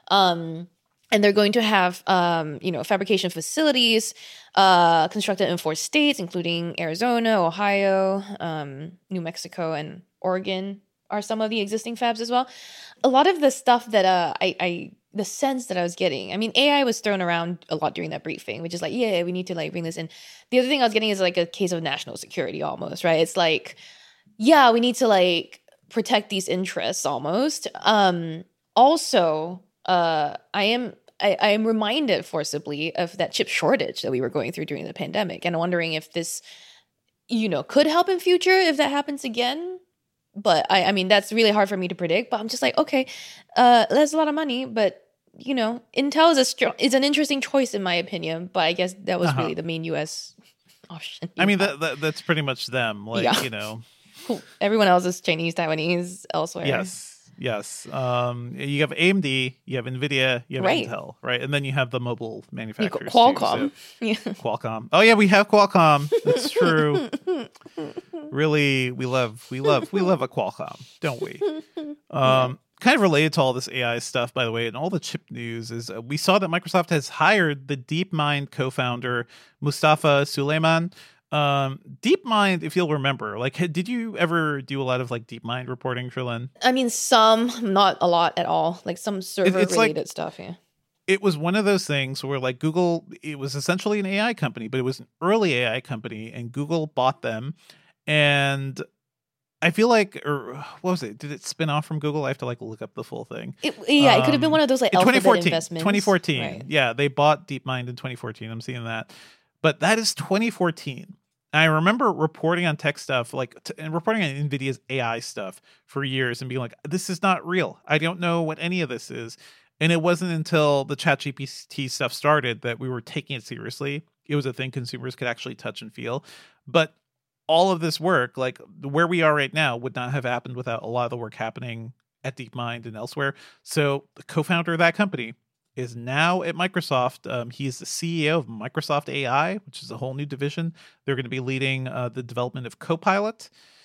And they're going to have, fabrication facilities constructed in 4 states, including Arizona, Ohio, New Mexico, and Oregon are some of the existing fabs as well. A lot of the stuff that the sense that I was getting, I mean, AI was thrown around a lot during that briefing, which is like, yeah, we need to like bring this in. The other thing I was getting is like a case of national security almost, right? It's like, yeah, we need to like protect these interests almost. Also, I am reminded forcibly of that chip shortage that we were going through during the pandemic, and wondering if this, could help in future if that happens again. But I mean, that's really hard for me to predict. But I'm just like, okay, that's a lot of money, but Intel is an interesting choice in my opinion. But I guess that was really the main U.S. option. I mean, that's pretty much them. Like, Everyone else is Chinese, Taiwanese, elsewhere. Yes. Yes. You have AMD, you have NVIDIA, you have Right. Intel, right? And then you have the mobile manufacturers. Qualcomm. Too, so Qualcomm. Oh yeah, we have Qualcomm. That's true. Really, we love a Qualcomm, don't we? Kind of related to all this AI stuff, by the way, and all the chip news is we saw that Microsoft has hired the DeepMind co-founder Mustafa Suleyman. DeepMind, if you'll remember, like, did you ever do a lot of like DeepMind reporting, Sherlyn? I mean, some, not a lot at all. Like some server related stuff. Yeah. It was one of those things where like Google, it was essentially an AI company, but it was an early AI company, and Google bought them. And I feel like, or what was it? Did it spin off from Google? I have to like look up the full thing. It could have been one of those like Alphabet 2014. investments. 2014. Right. Yeah, they bought DeepMind in 2014. I'm seeing that. But that is 2014. I remember reporting on tech stuff, and reporting on NVIDIA's AI stuff for years and being like, this is not real. I don't know what any of this is. And it wasn't until the ChatGPT stuff started that we were taking it seriously. It was a thing consumers could actually touch and feel. But all of this work, like where we are right now, would not have happened without a lot of the work happening at DeepMind and elsewhere. So the co-founder of that company is now at Microsoft. He is the CEO of Microsoft AI, which is a whole new division. They're going to be leading the development of Copilot.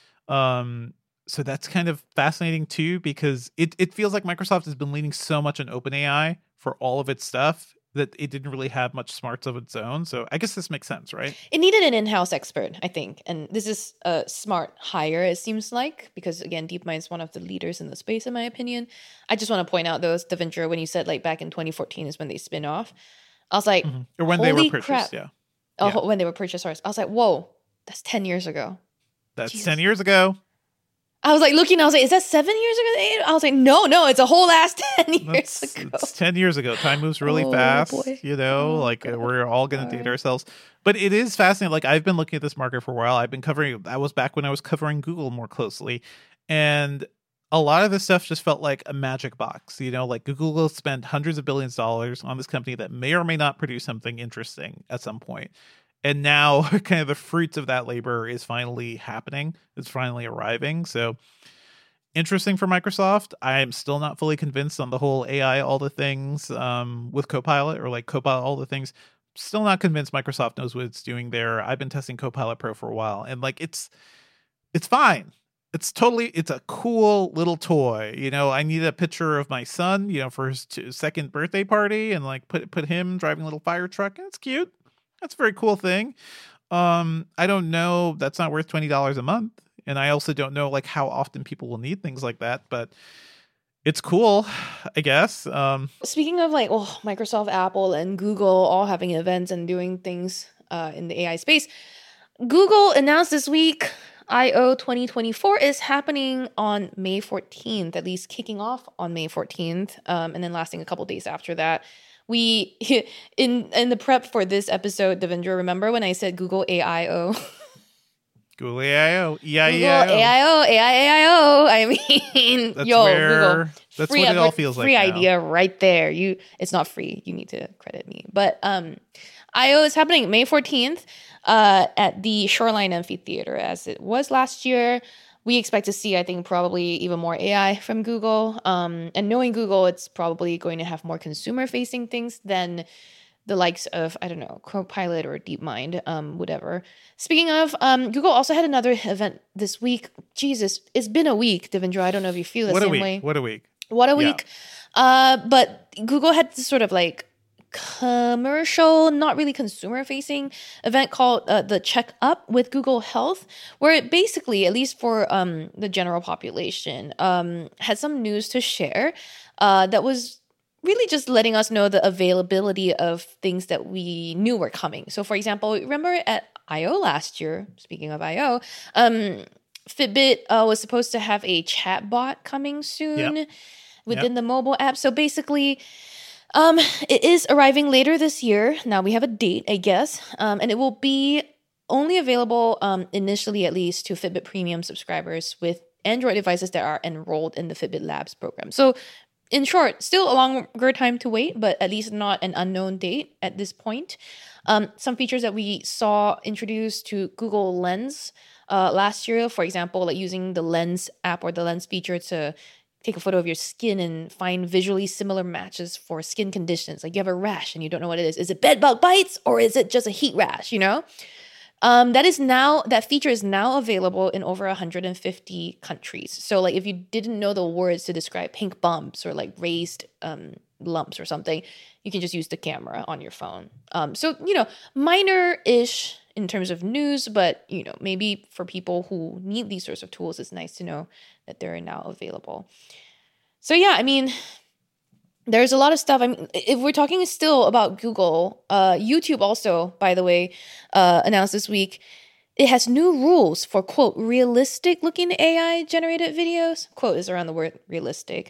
So that's kind of fascinating too, because it feels like Microsoft has been leaning so much on OpenAI for all of its stuff that it didn't really have much smarts of its own. So I guess this makes sense, right? It needed an in-house expert, I think. And this is a smart hire, it seems like, because again, DeepMind is one of the leaders in the space, in my opinion. I just want to point out though, Devendra, when you said like back in 2014 is when they spin off, I was like, or when they were holy purchased, crap. yeah. Oh, Yeah. when they were purchased, sorry. I was like, whoa, that's 10 years ago. That's Jesus. 10 years ago. I was like looking, I was like, is that 7 years ago? I was like, no, it's a whole last 10 years ago. It's 10 years ago. Time moves really Oh, fast, boy. like we're all going to date ourselves. But it is fascinating. Like I've been looking at this market for a while. That was back when I was covering Google more closely. And a lot of this stuff just felt like a magic box, like Google will spend hundreds of billions of dollars on this company that may or may not produce something interesting at some point. And now kind of the fruits of that labor is finally happening. It's finally arriving. So interesting for Microsoft. I'm still not fully convinced on the whole AI, all the things with Copilot, or like Copilot, all the things. Still not convinced Microsoft knows what it's doing there. I've been testing Copilot Pro for a while, and like it's fine. It's a cool little toy. I need a picture of my son, for his second birthday party, and like put him driving a little fire truck. And it's cute. That's a very cool thing. I don't know. That's not worth $20 a month. And I also don't know like how often people will need things like that, but it's cool, I guess. Speaking of like, Microsoft, Apple, and Google all having events and doing things in the AI space, Google announced this week I/O 2024 is happening on May 14th, at least kicking off on May 14th, and then lasting a couple days after that. We in the prep for this episode, Devendra, remember when I said Google AIO? Google AIO, EIEIO. Google AIO, AIAIO. I mean, That's Google. That's what it all feels like. Free now. idea right there. It's not free. You need to credit me. But I/O is happening May 14th at the Shoreline Amphitheater, as it was last year. We expect to see, I think, probably even more AI from Google. And knowing Google, it's probably going to have more consumer-facing things than the likes of, I don't know, Copilot or DeepMind, whatever. Speaking of, Google also had another event this week. Jesus, it's been a week, Devendra. I don't know if you feel the same way. What a week. What a week. But Google had this sort of like commercial, not really consumer-facing event called the Check Up with Google Health, where it basically, at least for the general population, had some news to share that was really just letting us know the availability of things that we knew were coming. So, for example, remember at I/O last year, speaking of I/O, Fitbit was supposed to have a chatbot coming soon within the mobile app. So basically, it is arriving later this year. Now we have a date, I guess, and it will be only available initially, at least, to Fitbit Premium subscribers with Android devices that are enrolled in the Fitbit Labs program. So in short, still a longer time to wait, but at least not an unknown date at this point. Some features that we saw introduced to Google Lens last year, for example, like using the Lens app or the Lens feature to take a photo of your skin and find visually similar matches for skin conditions. Like you have a rash and you don't know what it is. Is it bed bug bites or is it just a heat rash, you know? That feature is now available in over 150 countries. So like if you didn't know the words to describe pink bumps or like raised lumps or something, you can just use the camera on your phone. So, you know, minor-ish in terms of news, but, you know, maybe for people who need these sorts of tools, it's nice to know that they're now available. So yeah, I mean, there's a lot of stuff. I mean, if we're talking still about Google, YouTube also, by the way, announced this week, it has new rules for, quote, realistic-looking AI-generated videos. Quote is around the word realistic.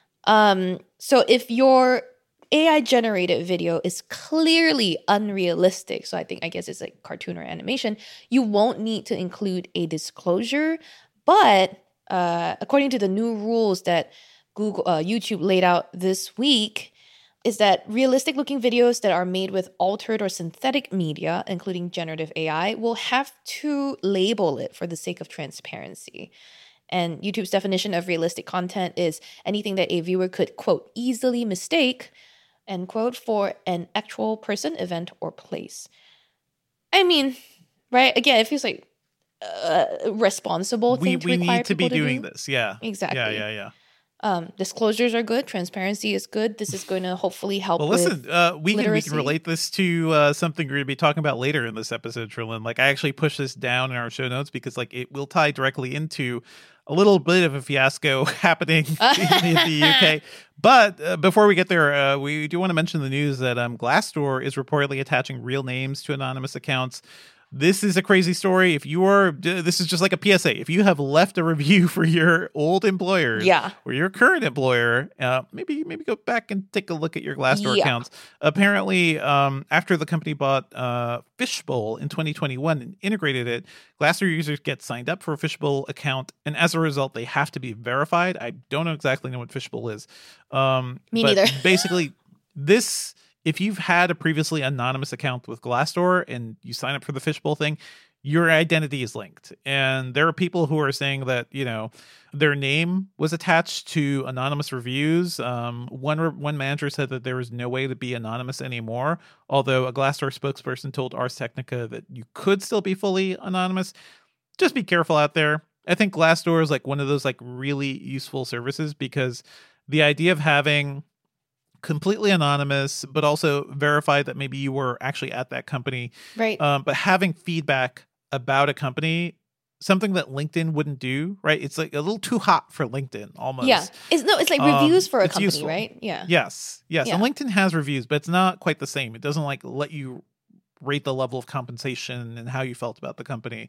So if your AI-generated video is clearly unrealistic, so I guess it's like cartoon or animation, you won't need to include a disclosure. But according to the new rules that YouTube laid out this week, is that realistic-looking videos that are made with altered or synthetic media, including generative AI, will have to label it for the sake of transparency. And YouTube's definition of realistic content is anything that a viewer could, quote, easily mistake, end quote, for an actual person, event, or place. I mean, right? Again, it feels like a responsible thing to require people to do. We need to be doing this, yeah. Exactly. Yeah. Disclosures are good. Transparency is good. This is going to hopefully help. Well, listen, we can relate this to something we're going to be talking about later in this episode, Cherlynn. Like, I actually pushed this down in our show notes because, like, it will tie directly into a little bit of a fiasco happening in the UK. But before we get there, we do want to mention the news that Glassdoor is reportedly attaching real names to anonymous accounts. This is a crazy story. This is just like a PSA. If you have left a review for your old employer or your current employer, maybe go back and take a look at your Glassdoor accounts. Apparently, after the company bought Fishbowl in 2021 and integrated it, Glassdoor users get signed up for a Fishbowl account, and as a result, they have to be verified. I don't exactly know what Fishbowl is. Me neither. Basically, this... If you've had a previously anonymous account with Glassdoor and you sign up for the Fishbowl thing, your identity is linked. And there are people who are saying that, you know, their name was attached to anonymous reviews. One manager said that there was no way to be anonymous anymore, although a Glassdoor spokesperson told Ars Technica that you could still be fully anonymous. Just be careful out there. I think Glassdoor is like one of those like really useful services because the idea of having completely anonymous, but also verify that maybe you were actually at that company. Right. But having feedback about a company, something that LinkedIn wouldn't do, right? It's like a little too hot for LinkedIn almost. Yeah. It's like reviews for a company, useful. Right? Yeah. Yes. And LinkedIn has reviews, but it's not quite the same. It doesn't like let you rate the level of compensation and how you felt about the company.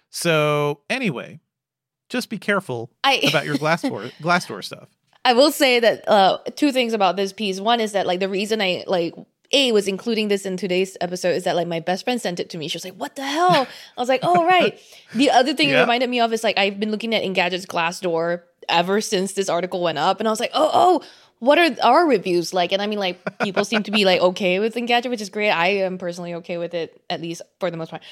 So anyway, just be careful about your Glassdoor stuff. I will say that two things about this piece. One is that like the reason I was including this in today's episode is that like my best friend sent it to me. She was like, "What the hell?" I was like, "Oh right." The other thing it reminded me of is like I've been looking at Engadget's Glassdoor ever since this article went up, and I was like, "Oh, what are our reviews like?" And I mean, like people seem to be like okay with Engadget, which is great. I am personally okay with it, at least for the most part.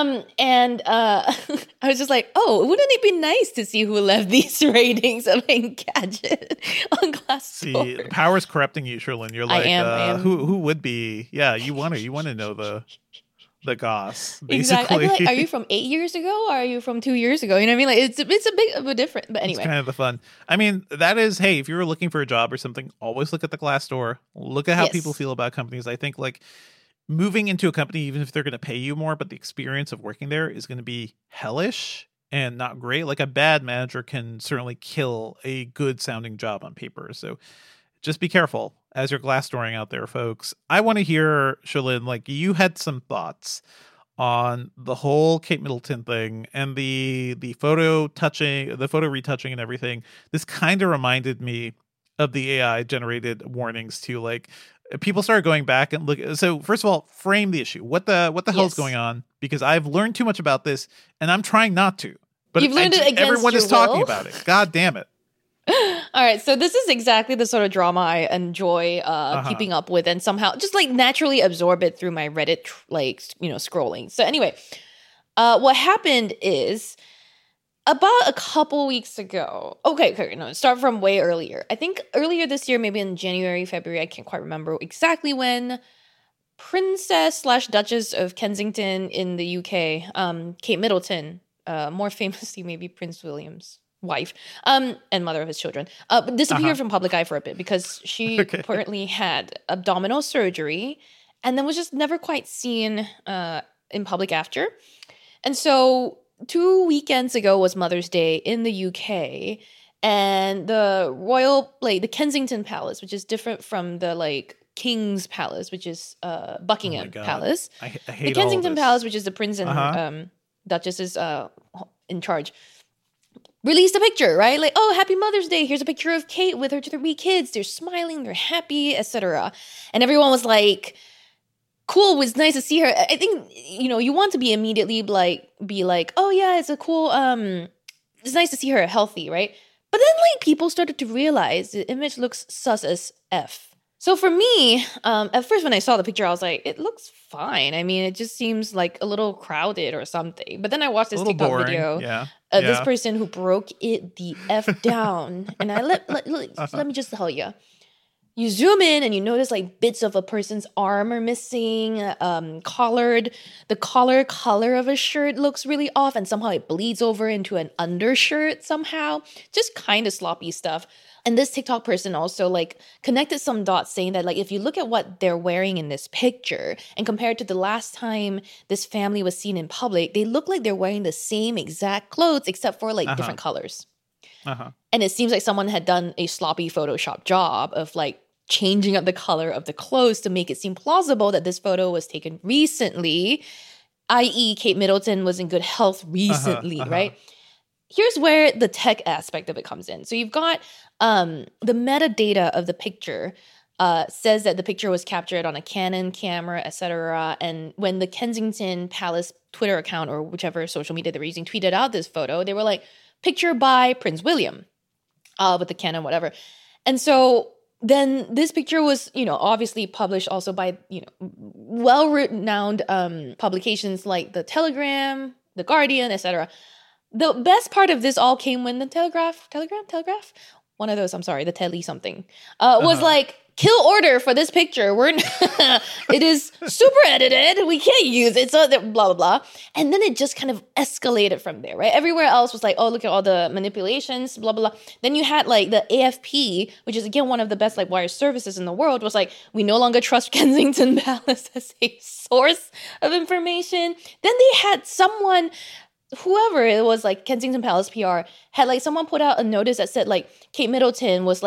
I was just like, oh, wouldn't it be nice to see who left these ratings of Engadget on Glassdoor? See, the power's corrupting you, Cherlynn. You're like, I am. Who would be? Yeah, you want to know the goss. Basically. Exactly. I'd be like, are you from 8 years ago? Or are you from 2 years ago? You know what I mean? Like it's a bit of a different. But anyway, it's kind of the fun. I mean, that is, hey, if you were looking for a job or something, always look at the Glassdoor. Look at how people feel about companies. I think like moving into a company, even if they're going to pay you more, but the experience of working there is going to be hellish and not great. Like a bad manager can certainly kill a good sounding job on paper. So just be careful as you're Glassdooring out there, folks. I want to hear, Cherlynn, like you had some thoughts on the whole Kate Middleton thing and the photo retouching and everything. This kind of reminded me of the AI generated warnings too. Like people started going back and look. So first of all, frame the issue. What the hell is going on? Because I've learned too much about this and I'm trying not to. But you've learned it against everyone your is talking about it. God damn it. All right, so this is exactly the sort of drama I enjoy keeping up with, and somehow just like naturally absorb it through my Reddit scrolling. So anyway, what happened is About a couple weeks ago. Okay, no, start from way earlier. I think earlier this year, maybe in January, February, I can't quite remember exactly when, Princess/Duchess of Kensington in the UK, Kate Middleton, more famously maybe Prince William's wife, and mother of his children, disappeared from public eye for a bit because she apparently had abdominal surgery and then was just never quite seen in public after. And so 2 weekends ago was Mother's Day in the UK, and the Kensington Palace, which is different from the King's Palace, which is Buckingham Palace. I hate the Kensington all this. Palace, which is the prince and duchess is in charge, released a picture, right? Like, oh, happy Mother's Day. Here's a picture of Kate with her 3 kids. They're smiling, they're happy, etc. And everyone was like, cool, it was nice to see her. I think, you want to be immediately be like, oh yeah, it's a cool, it's nice to see her healthy, right? But then people started to realize the image looks sus as F. So for me, at first when I saw the picture, I was like, it looks fine. I mean, it just seems like a little crowded or something. But then I watched this TikTok video of this person who broke it the F down. And let me just tell you. You zoom in and you notice bits of a person's arm are missing, collared. The color of a shirt looks really off and somehow it bleeds over into an undershirt somehow. Just kind of sloppy stuff. And this TikTok person also connected some dots saying that if you look at what they're wearing in this picture and compared to the last time this family was seen in public, they look like they're wearing the same exact clothes except for different colors. And it seems like someone had done a sloppy Photoshop job of changing up the color of the clothes to make it seem plausible that this photo was taken recently, i.e. Kate Middleton was in good health recently, right? Here's where the tech aspect of it comes in. So you've got the metadata of the picture says that the picture was captured on a Canon camera, etc. And when the Kensington Palace Twitter account or whichever social media they were using tweeted out this photo, they were like, picture by Prince William with the Canon, whatever. And so then this picture was, obviously published also by, well-renowned publications like The Telegram, The Guardian, etc. The best part of this all came when the Telegraph? One of those, I'm sorry, the Telly something, was like, kill order for this picture. It is super edited. We can't use it. So blah, blah, blah. And then it just kind of escalated from there, right? Everywhere else was like, oh, look at all the manipulations, blah, blah, blah. Then you had the AFP, which is again, one of the best wire services in the world, was like, we no longer trust Kensington Palace as a source of information. Then they had someone, whoever it was, Kensington Palace PR, had someone put out a notice that said Kate Middleton was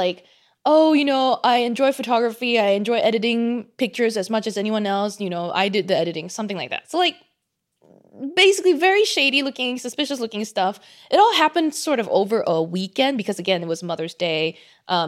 oh, I enjoy photography. I enjoy editing pictures as much as anyone else. I did the editing, something like that. So basically very shady looking, suspicious looking stuff. It all happened sort of over a weekend because again, it was Mother's Day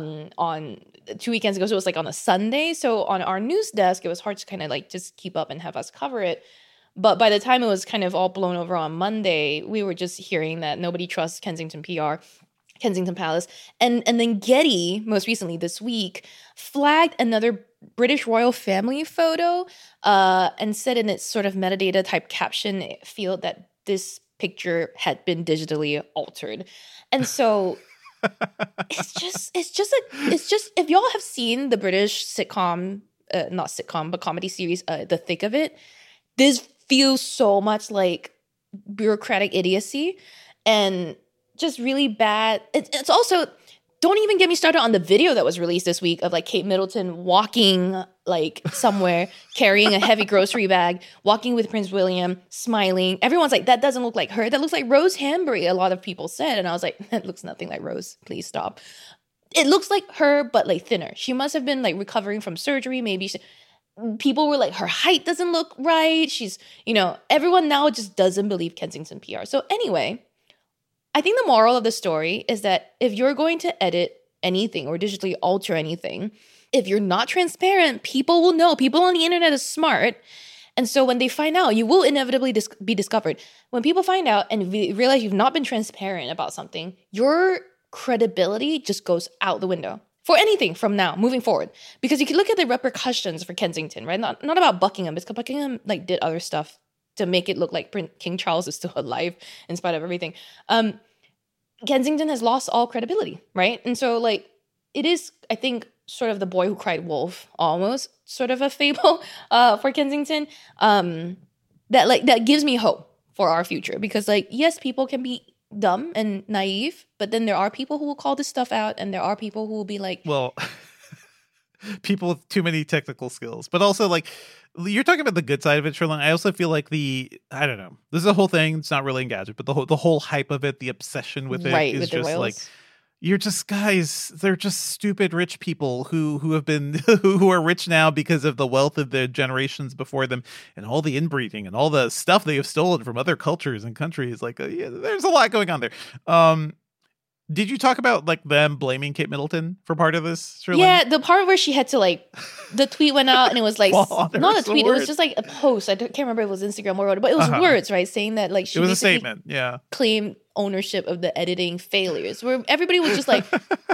on 2 weekends ago. So it was on a Sunday. So on our news desk, it was hard to kind of just keep up and have us cover it. But by the time it was kind of all blown over on Monday, we were just hearing that nobody trusts Kensington PR, Kensington Palace. And then Getty, most recently this week, flagged another British royal family photo and said in its sort of metadata type caption field that this picture had been digitally altered. And so it's just if y'all have seen the British sitcom, not sitcom, but comedy series, The Thick of It, this feels so much like bureaucratic idiocy and just really bad. It's also, don't even get me started on the video that was released this week of Kate Middleton walking somewhere, carrying a heavy grocery bag, walking with Prince William, smiling. Everyone's like, that doesn't look like her. That looks like Rose Hambury, a lot of people said. And I was like, that looks nothing like Rose. Please stop. It looks like her, but thinner. She must have been recovering from surgery. Maybe people were like, her height doesn't look right. She's, everyone now just doesn't believe Kensington PR. So anyway, I think the moral of the story is that if you're going to edit anything or digitally alter anything, if you're not transparent, people will know. People on the internet is smart. And so when they find out, you will inevitably be discovered. When people find out and realize you've not been transparent about something, your credibility just goes out the window. For anything from now, moving forward. Because you can look at the repercussions for Kensington, right? Not about Buckingham, because Buckingham did other stuff to make it look like King Charles is still alive in spite of everything. Kensington has lost all credibility, right? And so like it is, I think, sort of the boy who cried wolf, almost sort of a fable for Kensington. That gives me hope for our future, because like, yes, people can be dumb and naive, but then there are people who will call this stuff out, and there are people who will be like, well, people with too many technical skills, but also like you're talking about the good side of it, Sherlyn. I also feel like I don't know, this is a whole thing. It's not really Engadget, but the whole hype of it, the obsession with it, right, is with the just royals. like, you're just guys. They're just stupid rich people who have been who are rich now because of the wealth of the generations before them and all the inbreeding and all the stuff they have stolen from other cultures and countries. Like, yeah, there's a lot going on there. Did you talk about like them blaming Kate Middleton for part of this, Sherlyn? Yeah, the part where she had to like, the tweet went out and it was like, not a tweet, it was just like a post. I can't remember if it was Instagram or whatever, but it was words, right? Saying that like she it was a statement, yeah. claimed ownership of the editing failures, where everybody was just like,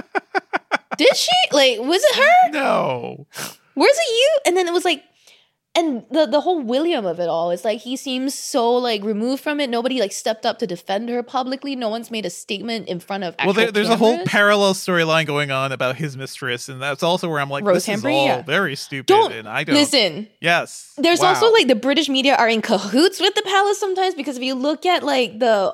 did she? Like, was it her? No. Was it you? And then it was like, and the whole William of it all is like, he seems so like removed from it. Nobody like stepped up to defend her publicly. No one's made a statement in front of actual there's cameras. a whole parallel storyline going on about his mistress, and that's also where I'm like, Rose this Hembree, is all yeah. very stupid, and I don't listen. Yes, There's wow. also like the British media are in cahoots with the palace sometimes, because if you look at like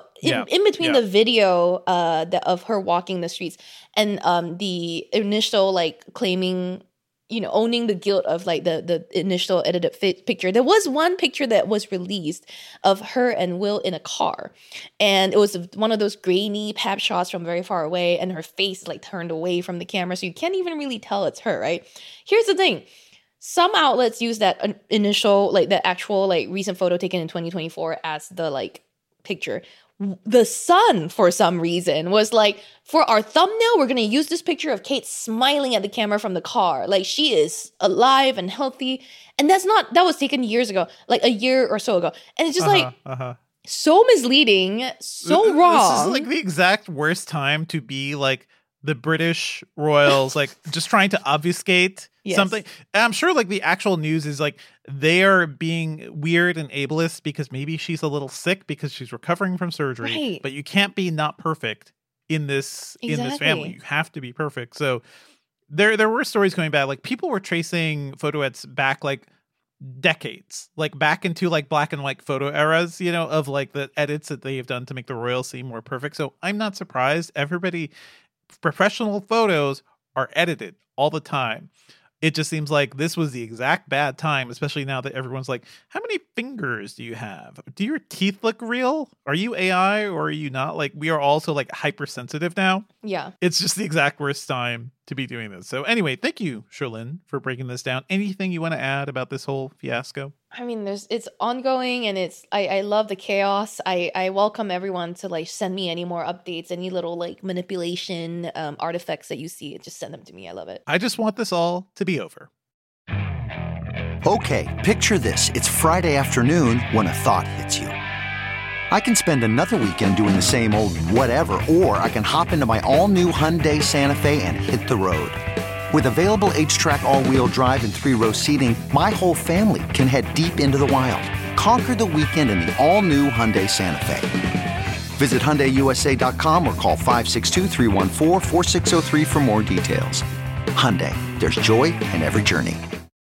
in between the video of her walking the streets and the initial like claiming, you know, owning the guilt of like the initial edited picture. There was one picture that was released of her and Will in a car, and it was one of those grainy pap shots from very far away, and her face is like turned away from the camera, so you can't even really tell it's her, right? Here's the thing. Some outlets use that initial, like the actual like recent photo taken in 2024 as the like picture. The Sun, for some reason, was like, for our thumbnail, we're going to use this picture of Kate smiling at the camera from the car. Like, she is alive and healthy. And that was taken years ago, like a year or so ago. And it's just so misleading, so wrong. This is like the exact worst time to be like the British royals, like just trying to obfuscate something. And I'm sure like the actual news is like they are being weird and ableist because maybe she's a little sick because she's recovering from surgery. Right. But you can't be not perfect in this family. You have to be perfect. So there were stories going back. Like people were tracing photo edits back like decades, like back into like black and white photo eras, you know, of like the edits that they have done to make the royals seem more perfect. So I'm not surprised. Professional photos are edited all the time. It just seems like this was the exact bad time, especially now that everyone's like, how many fingers do you have? Do your teeth look real? Are you AI or are you not? Like, we are also like hypersensitive now. Yeah. It's just the exact worst time to be doing this. So anyway, thank you, Sherlyn, for breaking this down. Anything you want to add about this whole fiasco? I mean, it's ongoing, and I love the chaos. I welcome everyone to like send me any more updates, any little like manipulation artifacts that you see. Just send them to me. I love it. I just want this all to be over. Okay, picture this. It's Friday afternoon when a thought hits you. I can spend another weekend doing the same old whatever, or I can hop into my all-new Hyundai Santa Fe and hit the road. With available H-Track all-wheel drive and 3-row seating, my whole family can head deep into the wild. Conquer the weekend in the all-new Hyundai Santa Fe. Visit HyundaiUSA.com or call 562-314-4603 for more details. Hyundai, there's joy in every journey.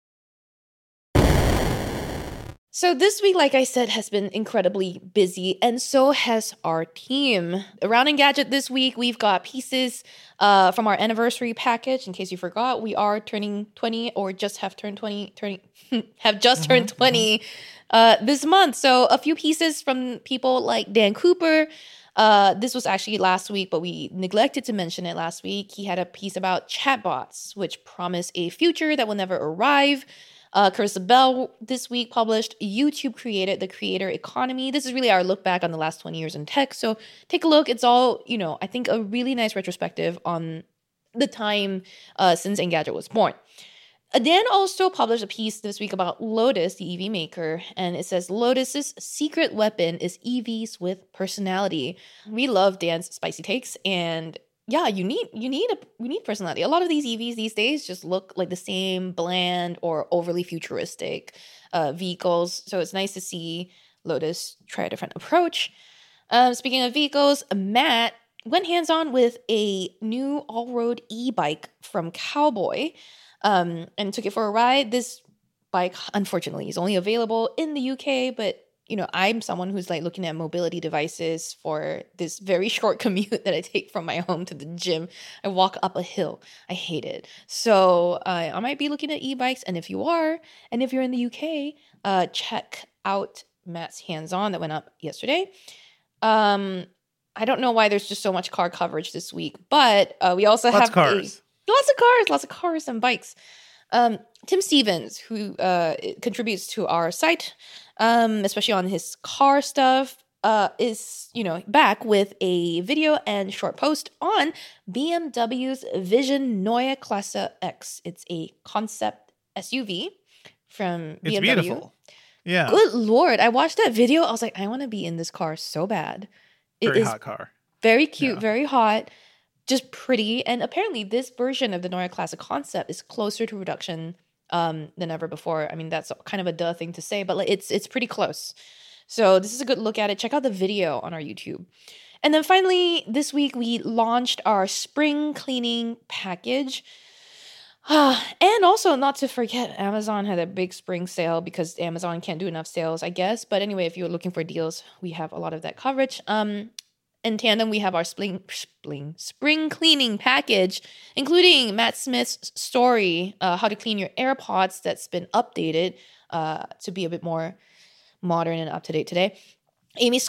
So this week, like I said, has been incredibly busy, and so has our team. Around Engadget this week, we've got pieces from our anniversary package. In case you forgot, we are turning 20, or just have turned 20, turned 20 this month. So a few pieces from people like Dan Cooper. This was actually last week, but we neglected to mention it last week. He had a piece about chatbots, which promise a future that will never arrive. Carissa Bell this week published YouTube Created, the Creator Economy. This is really our look back on the last 20 years in tech. So take a look. It's all, I think a really nice retrospective on the time since Engadget was born. Dan also published a piece this week about Lotus, the EV maker, and it says Lotus's secret weapon is EVs with personality. We love Dan's spicy takes, and yeah, you need personality. A lot of these EVs these days just look like the same bland or overly futuristic vehicles. So it's nice to see Lotus try a different approach. Speaking of vehicles, Matt went hands-on with a new all-road e-bike from Cowboy, and took it for a ride. This bike, unfortunately, is only available in the UK, but I'm someone who's like looking at mobility devices for this very short commute that I take from my home to the gym. I walk up a hill. I hate it. So I might be looking at e-bikes. And if you are, and if you're in the UK, check out Matt's hands-on that went up yesterday. I don't know why there's just so much car coverage this week, but we also have lots of cars and bikes. Tim Stevens, who contributes to our site, especially on his car stuff, is back with a video and short post on BMW's Vision Neue Klasse X. It's a concept SUV from BMW. It's beautiful. Yeah. Good Lord. I watched that video. I was like, I want to be in this car so bad. Very hot car. Very cute, very hot, just pretty. And apparently this version of the Neue Klasse concept is closer to production than ever before. I mean, that's kind of a duh thing to say, but like it's pretty close. So this is a good look at it. Check out the video on our YouTube. And then finally, this week we launched our spring cleaning package. And also, not to forget, Amazon had a big spring sale because Amazon can't do enough sales, I guess. But anyway, if you're looking for deals, we have a lot of that coverage. In tandem, we have our spring cleaning package, including Matt Smith's story, how to clean your AirPods, that's been updated to be a bit more modern and up to date today. Amy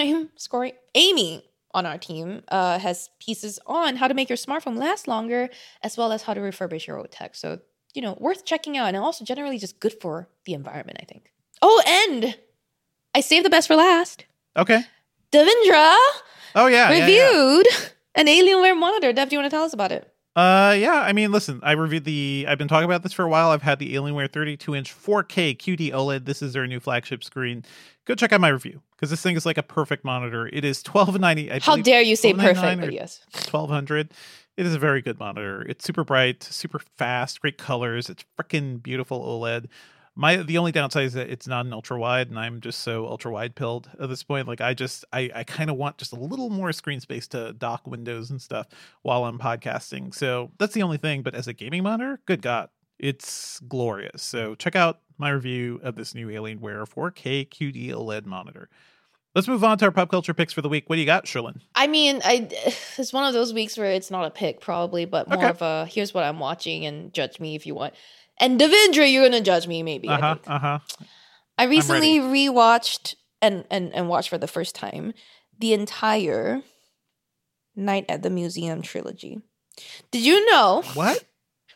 on our team has pieces on how to make your smartphone last longer, as well as how to refurbish your old tech. So, worth checking out, and also generally just good for the environment, I think. Oh, and I saved the best for last. Okay. Devindra reviewed an Alienware monitor. Dev, do you want to tell us about it? Yeah. I mean, listen, I've been talking about this for a while. I've had the Alienware 32-inch 4K QD OLED. This is their new flagship screen. Go check out my review, because this thing is like a perfect monitor. It is $1,290. How dare you say perfect, but yes. $1,200. It is a very good monitor. It's super bright, super fast, great colors. It's freaking beautiful OLED. The only downside is that it's not an ultra wide, and I'm just so ultra wide pilled at this point. Like I kind of want just a little more screen space to dock windows and stuff while I'm podcasting. So that's the only thing. But as a gaming monitor, good God, it's glorious. So check out my review of this new Alienware 4K QD OLED monitor. Let's move on to our pop culture picks for the week. What do you got, Sherlyn? I mean, it's one of those weeks where it's not a pick probably, but more of a here's what I'm watching and judge me if you want. And Devindra, you're gonna judge me maybe. I recently rewatched and watched for the first time the entire Night at the Museum trilogy. Did you know? What?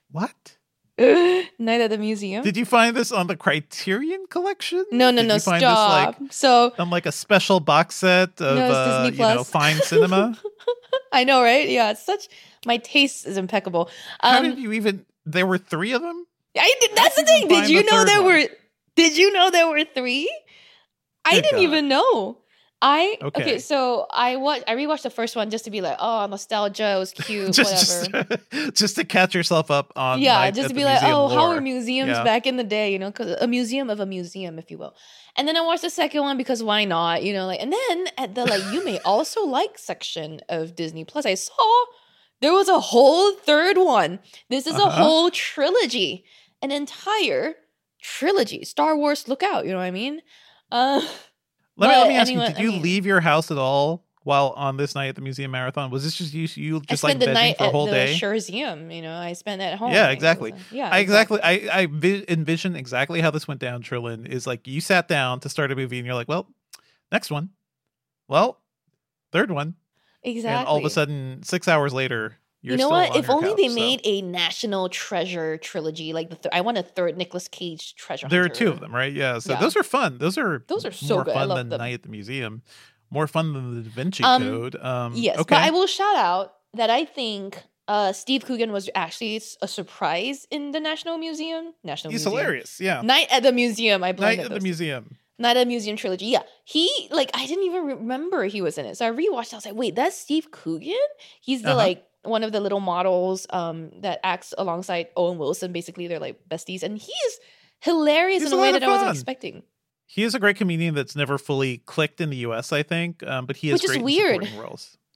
Night at the Museum. Did you find this on the Criterion Collection? No, stop. So on like a special box set of Disney Plus. Fine Cinema. I know, right? Yeah, my taste is impeccable. How did you even? There were 3 of them. That's the thing. Did you know there were 3? I didn't even know. Okay, so I rewatched the first one just to be like, oh, nostalgia, it was cute, whatever. Just to catch yourself up on just to be like, oh, how were museums back in the day, because a museum of a museum, if you will. And then I watched the second one because why not, and then at the you may also like section of Disney Plus, I saw there was a whole third one. This is a whole trilogy, an entire trilogy. Star Wars, look out, you know what I mean? Let me ask you, did you leave your house at all while on this Night at the Museum marathon? Was this just you just like vegging for a whole day? I spent the night at the Museum, I spent that at home. Yeah, exactly. I envision exactly how this went down, Trillin, is like you sat down to start a movie and you're like, well, next one. Well, third one. Exactly. And all of a sudden, 6 hours later, you're still on what? If your only couch, they made a National Treasure trilogy, like I want a third Nicolas Cage treasure hunter. There are 2 of them, right? Yeah. So those are fun. Those are so more good. fun than them. Night at the Museum. More fun than the Da Vinci Code. Yes, okay. But I will shout out that I think Steve Coogan was actually a surprise in the National Museum. He's hilarious. Yeah. Night at the Museum. I blended Night at the Museum. Night at the Museum trilogy. Yeah. He, I didn't even remember he was in it. So I rewatched it. I was like, wait, that's Steve Coogan? He's the, one of the little models that acts alongside Owen Wilson. Basically, they're like besties. And he's hilarious in a way that I wasn't expecting. He is a great comedian that's never fully clicked in the U.S., I think. But he has great supporting roles.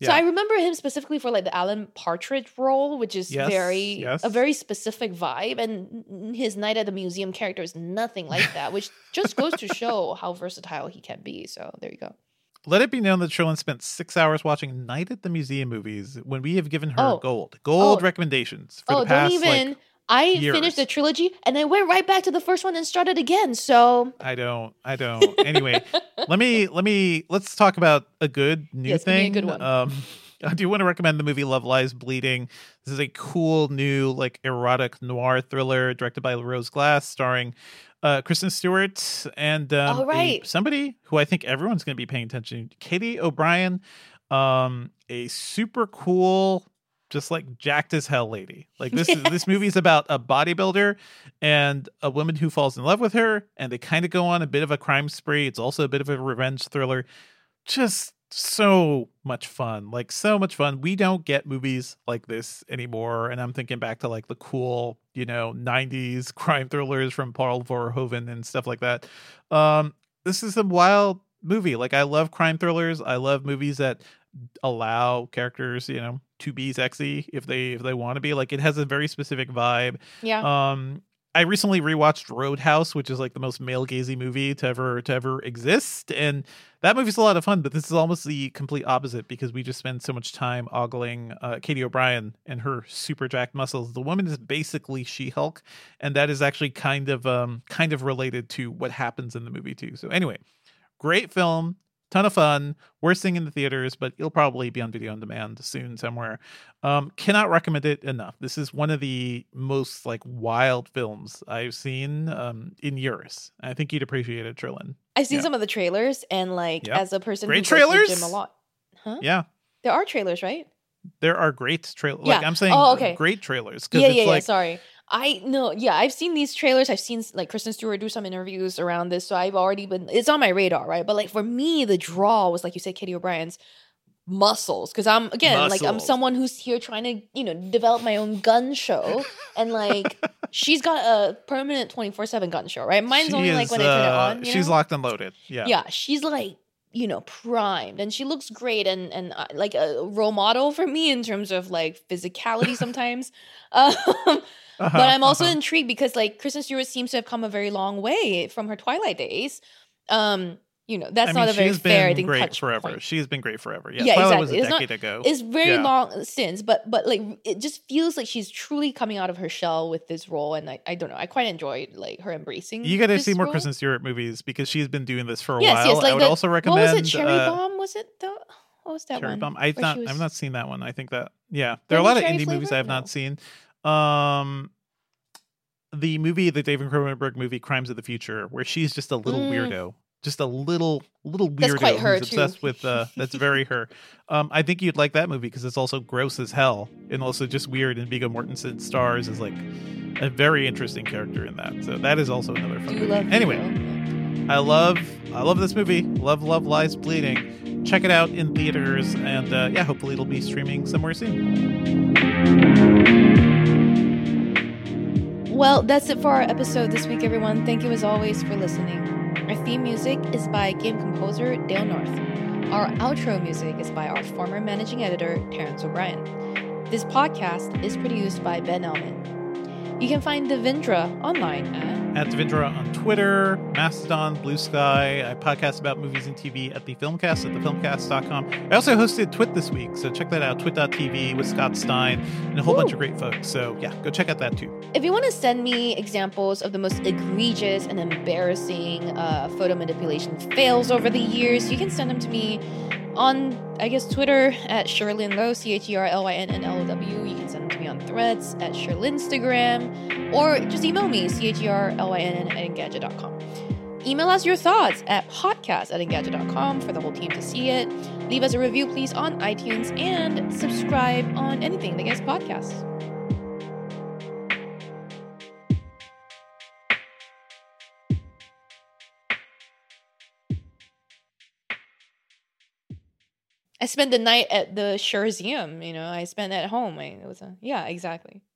Yeah. So I remember him specifically for like the Alan Partridge role, which is Yes, a very specific vibe, and his Night at the Museum character is nothing like that, which just goes to show how versatile he can be. So there you go. Let it be known that Sherlyn spent 6 hours watching Night at the Museum movies when we have given her gold recommendations for the past I years. finished the trilogy and I went right back to the first one and started again. So I don't. Anyway, let's talk about a good new thing. Give me a good one. I do want to recommend the movie Love Lies Bleeding. This is a cool new like erotic noir thriller directed by Rose Glass, starring Kristen Stewart and somebody who I think everyone's going to be paying attention to, Katie O'Brien, a super cool, just like jacked as hell lady. Like this movie is about a bodybuilder and a woman who falls in love with her, and they kind of go on a bit of a crime spree. It's also a bit of a revenge thriller. Just so much fun. Like so much fun. We don't get movies like this anymore. And I'm thinking back to like the cool, 90s crime thrillers from Paul Verhoeven and stuff like that. This is a wild movie. Like I love crime thrillers. I love movies that allow characters, to be sexy if they want to be. Like it has a very specific vibe. Yeah. I recently rewatched Roadhouse, which is like the most male gazy movie to ever exist, and that movie's a lot of fun. But this is almost the complete opposite because we just spend so much time ogling Katie O'Brien and her super jacked muscles. The woman is basically She-Hulk, and that is actually kind of related to what happens in the movie too. So anyway, great film. Ton of fun. We're seeing in the theaters, but it'll probably be on video on demand soon somewhere. Cannot recommend it enough. This is one of the most like wild films I've seen in years. I think you'd appreciate it, Sherlyn. I've seen some of the trailers, and like as a person great who trailers? goes to the gym a lot. Huh? Yeah. There are trailers, right? There are great trailers. Yeah. Like I'm saying okay. Great trailers. Yeah, sorry. I've seen these trailers. I've seen like Kristen Stewart do some interviews around this, so I've already it's on my radar, right? But like for me, the draw was like you said, Katie O'Brien's muscles, because I'm someone who's here trying to develop my own gun show, and like she's got a permanent 24/7 gun show, right? Mine's only like when I turn it on. She's locked and loaded. Yeah, she's like primed, and she looks great, and like a role model for me in terms of like physicality sometimes. But I'm also intrigued because like Kristen Stewart seems to have come a very long way from her Twilight days. That's not a very fair thing. Great forever. Point. She's been great forever. Yeah, Twilight exactly. was a decade ago. It's very long since, but like it just feels like she's truly coming out of her shell with this role, and I don't know. I quite enjoyed like her embracing. You got to see more role. Kristen Stewart movies because she's been doing this for a while. Yes, like I would also recommend. What was it? Cherry Bomb? Was it the? What was that Cherry one? Bomb. I've not seen that one. I think that there are a lot of indie movies I have not seen. The movie, the David Cronenberg movie, Crimes of the Future, where she's just a little weirdo. Just a little weirdo that's quite her who's obsessed with that's very her. I think you'd like that movie because it's also gross as hell and also just weird, and Viggo Mortensen stars as like a very interesting character in that. So that is also another fun movie. Anyway, I love this movie. Love Lies Bleeding. Check it out in theaters, and hopefully it'll be streaming somewhere soon. Well, that's it for our episode this week, everyone. Thank you as always for listening. Our theme music is by game composer Dale North. Our outro music is by our former managing editor, Terrence O'Brien. This podcast is produced by Ben Elman. You can find Devindra online at Devindra on Twitter, Mastodon, Blue Sky. I podcast about movies and TV at The Filmcast at thefilmcast.com. I also hosted Twit this week, so check that out, twit.tv with Scott Stein and a whole bunch of great folks. So go check out that too. If you want to send me examples of the most egregious and embarrassing photo manipulation fails over the years, you can send them to me on, Twitter at Sherlyn Low, CherLynnLow. You can send them to me on Threads at Sherlinstagram, or just email me, CherLynn@engadget.com. Email us your thoughts at podcast@engadget.com for the whole team to see it. Leave us a review, please, on iTunes, and subscribe on anything that gets podcasts. I spent the night at the Sherzium, I spent at home. Exactly.